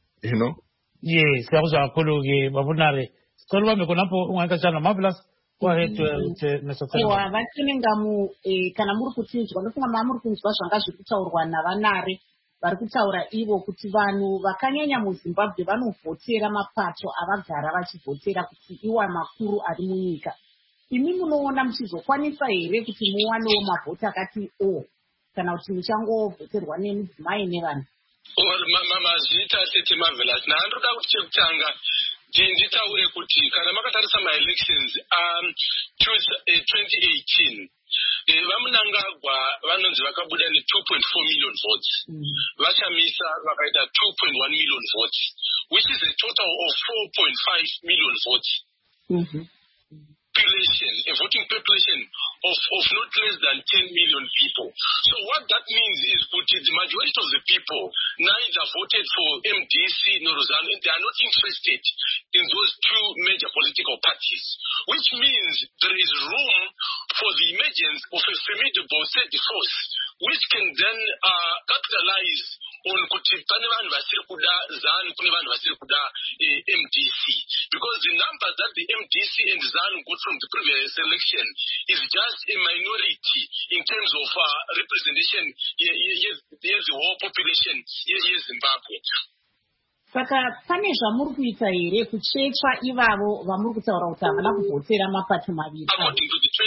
A: Yes, siyakuzwa kakhulu ke babunare. Sicela ubambe khonapho ungakatshana Marvelous. Go ahead, Mr. Tsenengam.
B: Vatsenengamu kana muri kutinzwa ndofunga muri kunzwa zvanga zviri kutaurwa navanare vari kutaura ivo kuti vanhu vakanyanya muZimbabwe vanovhotera mapato avagara vachivhotera kuti iwa makuru ari munyika. Imi munoona muchizokwanisa here kuti muwanewo mavhoti akati kana kuti muchangovhoterwa nemudzimai nevanhu?
E: Mazita aseti Marvelous. Ndandoda kuti chekutanga nditaure kuti kana makatarisa ma-elections 2018 vamunangagwa vanonzi vakabuda ne2.4 million votes. Vachamisa vakaita 2.1 million votes, which is a total of 4.5 million votes. a voting population of not less than 10 million people. So what that means is that the majority of the people neither voted for MDC nor ZANU, and they are not interested in those two major political parties, which means there is room for the emergence of a formidable third force, which can then capitalize on kuti pane vanhu vasiri kuda ZANU kune vanhu vasiri kuda MDC, because the numbers that the MDC and ZANU got from the previous election is just a minority in terms of representation of the whole population in Zimbabwe.
B: Saka pane zvamuri kuita here kuchetsva ivavo vamuri kutaura kuti havana kuvhotera mapato maviri?
E: According to the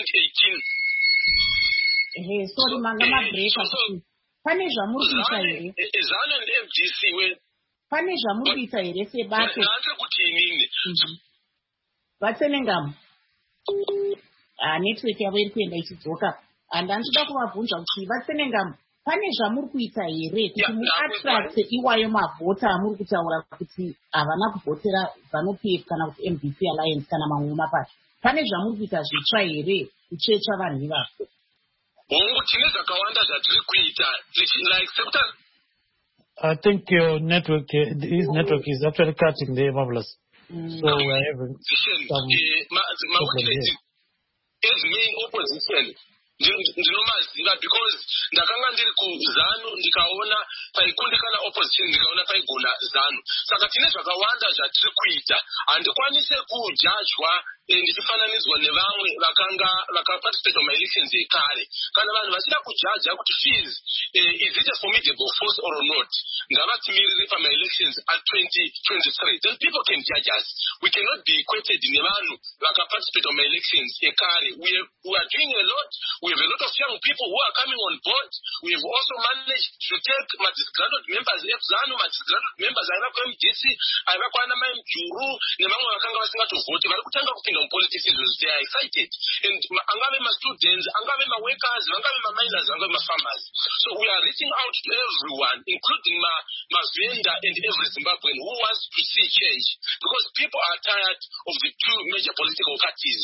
E: 2018.
B: Sorry, manga mabreka. Pane zvamuri kuita here?
E: ZANU and MDC
B: pane zvamuri kuita here sebato?
E: Kuti inini.
B: Vatsenengamo. Network yavo iri kuenda ichidzoka. Handandida kuvabvunza kuti vatsenengamo. Pane zvamuri kuita here kuti muattract iwayo mavhota amuri kutaura kuti havana kuvhotera ZANU-PF kana kuti MDC Alliance kana mamwe mapato? Pane zvamuri kuita zvitsva here kuchetsva vanhu ivavo?
E: Tine zvakawanda zvatiri kuita like
A: I think your network, his network is actually cutting there, Marvelous. So we're having some problem here.
E: As main opposition, ndinomaziva because ndakanga ndiri kuZANU ndikaona paikundikana opposition ndikaona paigona ZANU. Saka tine zvakawanda zvatiri kuita. Handikwanise kujajwa ndichifananidzwa nevamwe vakaparticipate mumaelections ekare. Kana vanhu vachida kujaja kuti fees is it a formidable force or not, ngavatimirire pamaelections at 2023. Then people can judge us. We cannot be equated nevanhu vakaparticipate mumaelections ekare. We are doing a lot. We have a lot of young people who are coming on board. We have also managed to take disgruntled members of ZANU, disgruntled members aiva kuMDC, aiva kwana maimjuru nevamwe vakanga vasingatovhoti vari kutanga kupinda mupolitics izvozvo. They are excited, and angave ma-students, angave ma-workers, angave ma-miners, angave ma-farmers. So we are reaching out to everyone, including ma-vendor and every Zimbabwean who wants to see change, because people are tired of the two major political parties.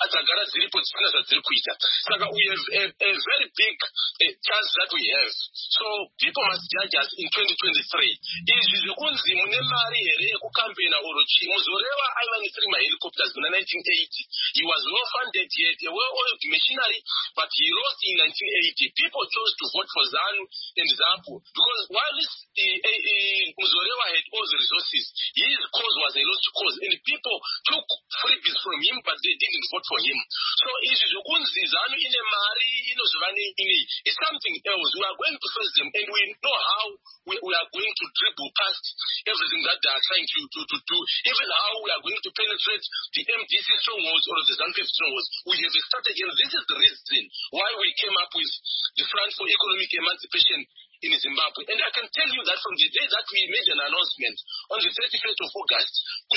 E: So we have a very big chance that we have. So people must judge us in 2023. Izvi zvekunzi mune mari here yekukampena orochi. Muzorewa aiva ne3 helicopters in 1980. He was well funded yet, a well-oiled machinery, but he lost in 1980. People chose to vote for ZANU and ZAPU because while Muzorewa had all the resources, his cause was a lost cause, and people took freebies from him, but they didn't vote for him. So izvi zvekunzi ZANU ine mari it's something else. We are going to face them, and we know how we are going to dribble past everything that they are trying to do, even how we are going to penetrate the MDC strongholds or the ZANU-PF strongholds. We have a strategy, and this is the reason why we came up with the Front for Economic Emancipation in Zimbabwe. And I can tell you that from the day that we made an announcement on the 31st of August,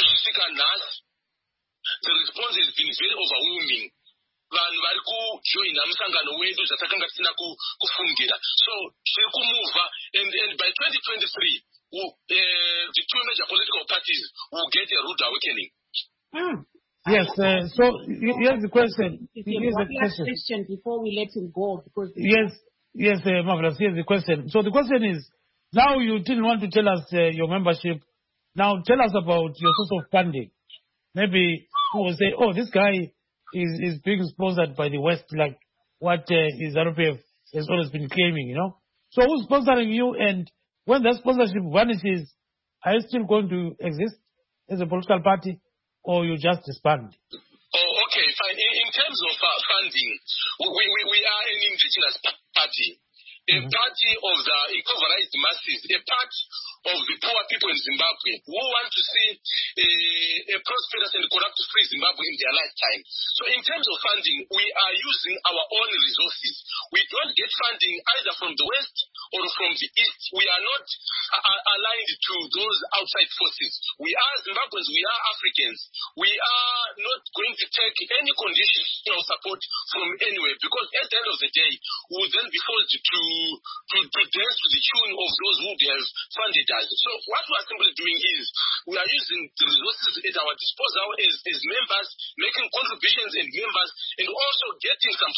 E: the response has been very overwhelming. Vanhu vari kujoina musangano wedu zvatakanga tisina kufungira. So tiri kumuva, and by 2023 the two major political parties will get a rude awakening.
A: Yes, so here's the question.
B: Here's the question before we let him go, because
A: yes, Marvelous. Here's the question. So the question is, now you didn't want to tell us your membership. Now tell us about your source of funding. Maybe who will say, oh, this guy is being sponsored by the West, like what his ZANU-PF has always been claiming, you know. So who's sponsoring you, and when that sponsorship vanishes, are you still going to exist as a political party, or you just disband?
E: Oh, okay, fine. In terms of funding, we are an indigenous party, a party of the impoverished masses, a part of the poor people in Zimbabwe who want to see a prosperous and corrupt-free Zimbabwe in their lifetime. So in terms of funding, we are using our own resources. We don't get funding either from the West or from the East. We are not aligned to those outside forces. We are Zimbabweans, we are Africans. We are not going to take any conditional support from anywhere, because at the end of the day, we will then be forced to dance to the tune of those who have funded us. So what we are simply doing is we are using the resources at our disposal as members, making contributions and members, and also getting some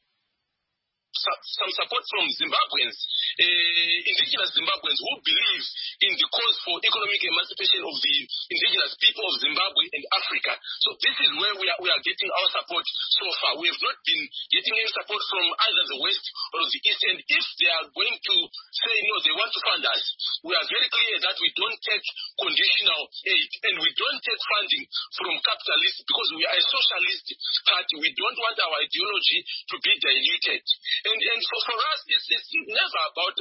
E: support from Zimbabweans, indigenous Zimbabweans who believe in the cause for economic emancipation of the indigenous people of Zimbabwe and Africa. So this is where we are getting our support so far. We have not been getting any support from either the West or the East, and if they are going to say no, they want to fund us, we are very clear that we don't take conditional aid and we don't take funding from capitalists because we are a socialist party. We don't want our ideology to be diluted. And for us, it's never about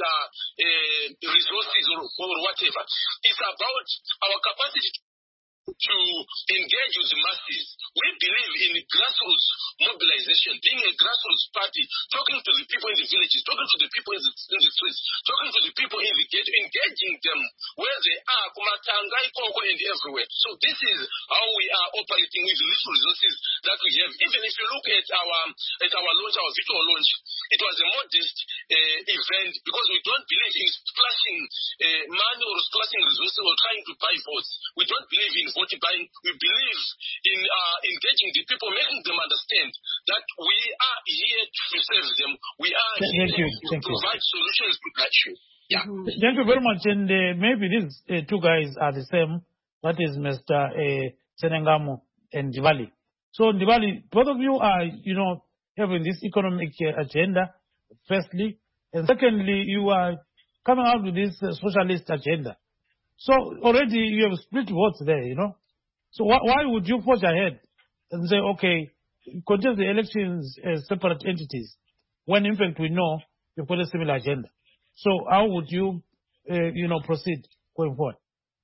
E: resources or whatever. It's about our capacity to engage with the masses. We believe in grassroots mobilization, being a grassroots party, talking to the people in the villages, talking to the people in the streets, talking to the people in the ghetto, engaging them where they are, Kumatanga, Ikoko, and everywhere. So this is how we are operating with the little resources that we have. Even if you look at our launch, our virtual launch, it was a modest event because we don't believe in splashing money or splashing resources or trying to buy votes. We don't believe in vote buying. We believe in engaging the people, making them understand that we are here to serve them. We are here to provide solutions to that issue. Yeah.
A: Thank you very much. And maybe these two guys are the same. That is Mr. Senengamo and Ndibali. So Ndibali, both of you are, having this economic agenda, firstly, and secondly, you are coming out with this socialist agenda. So already you have split votes there, So why would you forge ahead and say, okay, contest the elections as separate entities, when in fact we know you've got a similar agenda? So how would you, proceed going forward?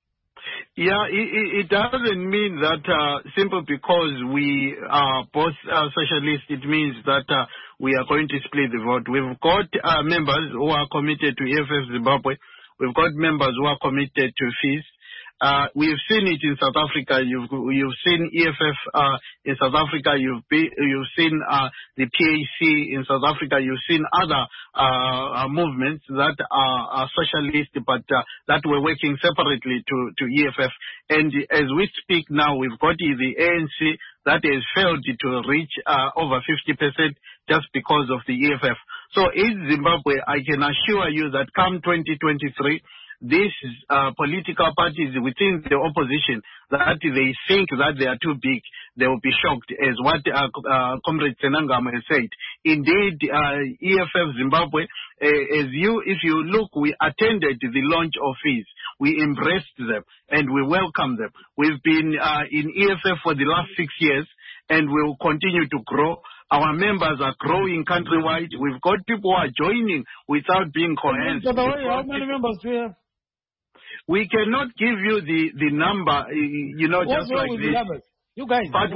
F: Yeah, it doesn't mean that simply because we are both socialists, it means that we are going to split the vote. We've got members who are committed to EFF Zimbabwe. We've got members who are committed to FIS. We've seen it in South Africa. You've seen EFF in South Africa. You've seen the PAC in South Africa. You've seen other movements that are socialist, but that were working separately to EFF. And as we speak now, we've got the ANC that has failed to reach over 50% just because of the EFF. So in Zimbabwe, I can assure you that come 2023, these political parties within the opposition, that they think that they are too big, they will be shocked, as what Comrade Senengamo has said. Indeed, EFF Zimbabwe, if you look, we attended the launch of FIS. We embraced them and we welcome them. We've been in EFF for the last 6 years and we will continue to grow. Our members are growing countrywide. We've got people who are joining without being coerced.
A: How many members do you have?
F: We cannot give you the number, just like this.
A: You guys,
F: but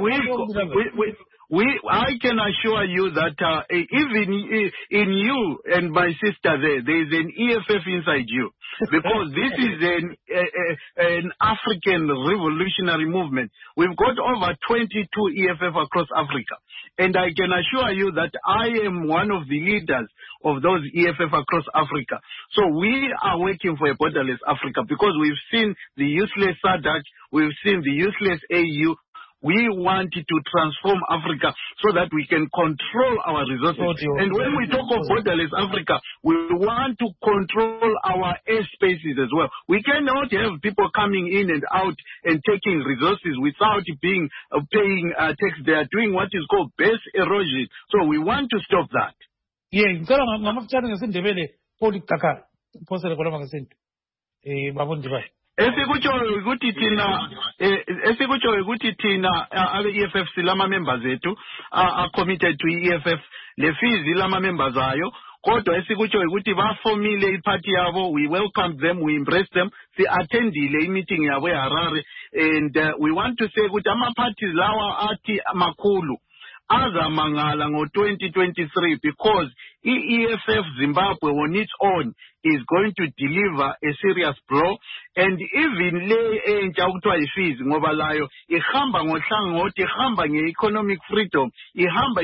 F: I can assure you that even in you and my sister there is an EFF inside you. Because this is an African revolutionary movement. We've got over 22 EFF across Africa. And I can assure you that I am one of the leaders of those EFF across Africa. So we are working for a borderless Africa because we've seen the useless SADC, we've seen the useless AU. We want to transform Africa so that we can control our resources. And when we talk of borderless Africa, we want to control our airspaces as well. We cannot have people coming in and out and taking resources without paying tax. They are doing what is called base erosion. So we want to stop that.
A: Yeah,
F: esikutshoyo ukuthi thina abe-EFF silama members ethu are committed to EFF le FIS ilama members ayo kodwa esikutshoyo ukuthi bafomile iparty yabo. We welcome them, we embrace them. Si-attendile i-meeting yabo eHarare and we want to say ukuthi ama-parties lawa athi makhulu azamangala ngo-2023 because EFF Zimbabwe on its own is going to deliver a serious blow. And even le entsha okuthiwa yi-FIS ngoba layo ihamba ngohlangothi, ihamba nge-economic freedom, ihamba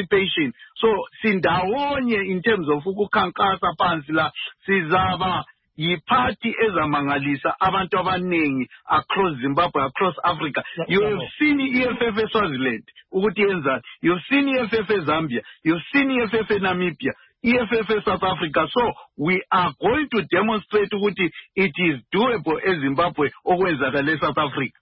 F: emancipation. So sindawonye in terms of ukukhankasa phansi la sizaba yi-party ezamangalisa abantu abaningi across Zimbabwe, across Africa. You have seen EFF Swaziland, ukuthi yenzani. You've seen EFF Zambia, you've seen EFF Namibia, EFF South Africa. So we are going to demonstrate ukuthi it is doable in Zimbabwe okwenzakale South Africa.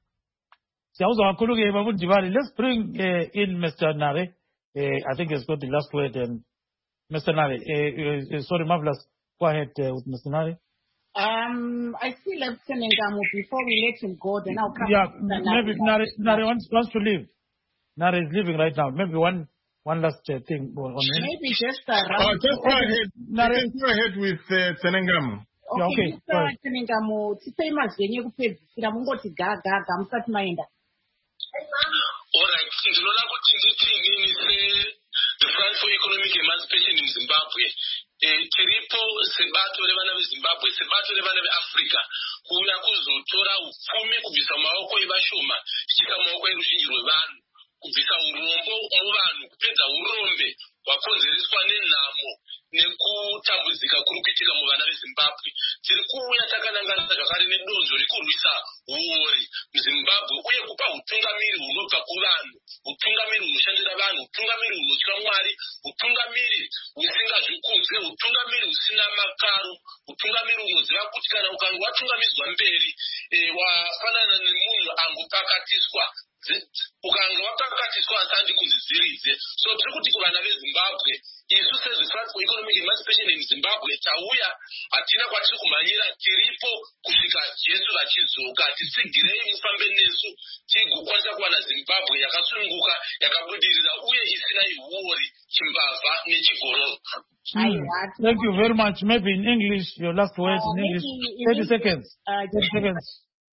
A: Let's bring in Mr. Nare. I think he's got the last word. And Mr. Nare, sorry, Marvelous. Go ahead with Mr. Nare.
B: I see Lieutenant Ngamu. Before we let him go, then I'll come.
A: Yeah, maybe Nare wants to leave. Nare is leaving right now. Maybe one last thing on him.
B: Maybe just
D: go ahead. Nare, go ahead with Senengamu.
B: Okay, Mr. Senengamu, famous venue kupedzisira mungoti gaga musati maenda.
E: Alright, ndinoda kuti nditi the Front for Economic Emancipation in Zimbabwe. Tiripo sebato revana veZimbabwe, sebato revana veAfrica, kuuya kuzotora upfumi kubvisa maoko evashoma tichisa maoko eruzhinji rwevanhu, kubvisa urombo muvanhu, kupedza urombe hwakonzereswa nenhamo nekutambudzika kuri kuitika muvana veZimbabwe. Tiri kuuya takanangana zvakare nedonzvo rekurwisa huori muZimbabwe uye kupa utungamiri hunobva kuvanhu, utungamiri hunoshandira vanhu, utungamiri hunotya Mwari, utungamiri husingazvikudze, utungamiri husina makaro, utungamiri hunoziva kuti kana ukange watungamidzwa mberi wafanana nemunhu angopakatiswa, ukange wapakatiswa asandi kunzidziridze. So tiri kuti kuvana veZimbabwe isu sezveFront for Economic Emancipation in Zimbabwe tauya, hatina kwatiri kumhanyira, tiripo kusvika Jesu vachidzoka. Tisigirei mufambe nesu tigokwanisa kuwana Zimbabwe yakasununguka, yakabudirira uye isina huori, chimbavha nechigororo.
A: Thank you very much. Maybe in English, your last words in English. 30 seconds. 30 seconds.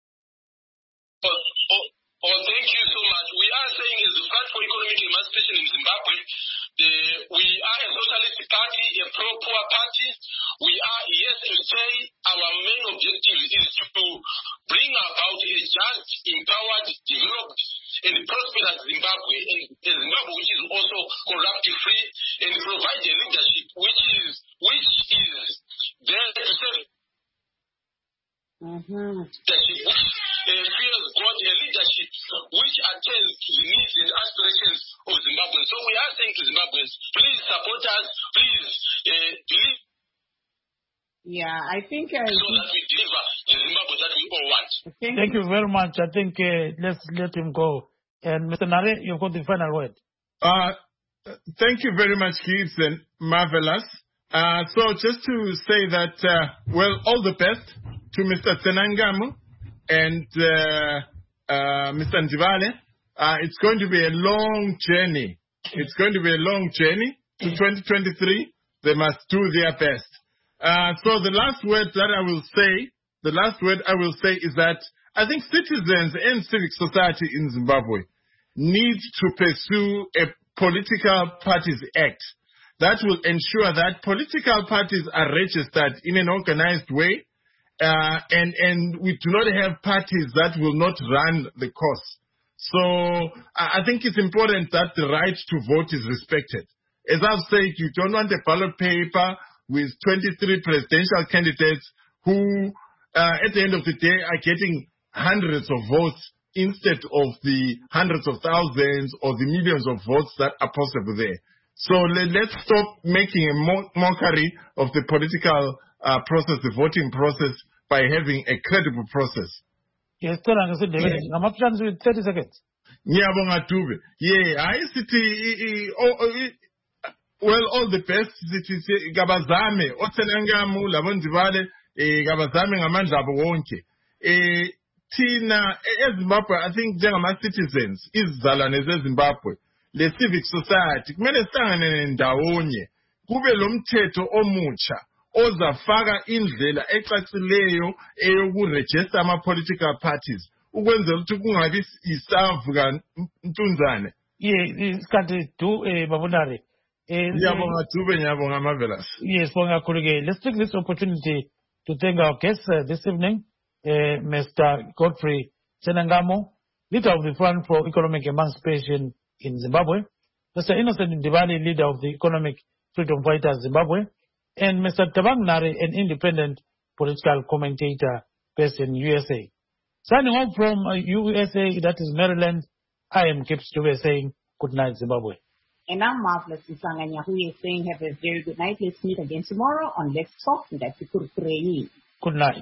E: Thank you so much. We are saying as the Front for Economic Emancipation in Zimbabwe, we are a socialist party, a pro-poor party. We are here to say our main objective is to bring about a just, empowered, developed, and prosperous Zimbabwe, and a Zimbabwe which is also corruption-free, and provide a leadership which is there to serve. Fears God, a leadership which attends to the needs and aspirations of Zimbabwe. So we are saying to Zimbabweans, please support us, please believe.
B: Yeah, I think
E: so that we deliver the Zimbabwe that we all want.
A: Thank you very much. I think let's let him go. And Mr. Nare, you've got the final word.
D: Thank you very much, Gibbs, and Marvelous. So just to say that, all the best to Mr. Senengamu and Mr. Ndibale. It's going to be a long journey. It's going to be a long journey to 2023. They must do their best. So the last word I will say is that I think citizens and civic society in Zimbabwe need to pursue a political parties act that will ensure that political parties are registered in an organized way, and we do not have parties that will not run the course. So I think it's important that the right to vote is respected. As I've said, you don't want a ballot paper with 23 presidential candidates who, at the end of the day, are getting hundreds of votes instead of the hundreds of thousands or the millions of votes that are possible there. So let's stop making a mockery of the political process, the voting process, by having a credible process.
A: Yes, 30 seconds.
D: Yeah, all the best. Gabazame, Otsenangamu, Lavondivale, Gabazame, Ngamanja Wonke. Tina, Zimbabwe, I think Jangama citizens is Zalanese Zimbabwe. The civic society, kumele sangane ndawonye kube lo mthetho omutsha ozafaka indlela ecacileyo eyokuregister ama-political parties ukwenzela ukuthi kungabi isavu kantunzane.
A: Isikhathi Babunare.
D: Ngiyabonga Marvelous.
A: Yes, let's take this opportunity to thank our guests this evening, Mr. Godfrey Senengamu, leader of the Front for Economic Emancipation in Zimbabwe, Mr. Innocent Ndibale, leader of the Economic Freedom Fighters Zimbabwe, and Mr. Thabang Nare, an independent political commentator based in USA. Signing off from USA, that is Maryland, I am Kip Stube saying good night, Zimbabwe.
B: And I'm Marvelous Isanga Nyahuye saying have a very good night. Let's meet again tomorrow on Let's Talk.
A: Good night.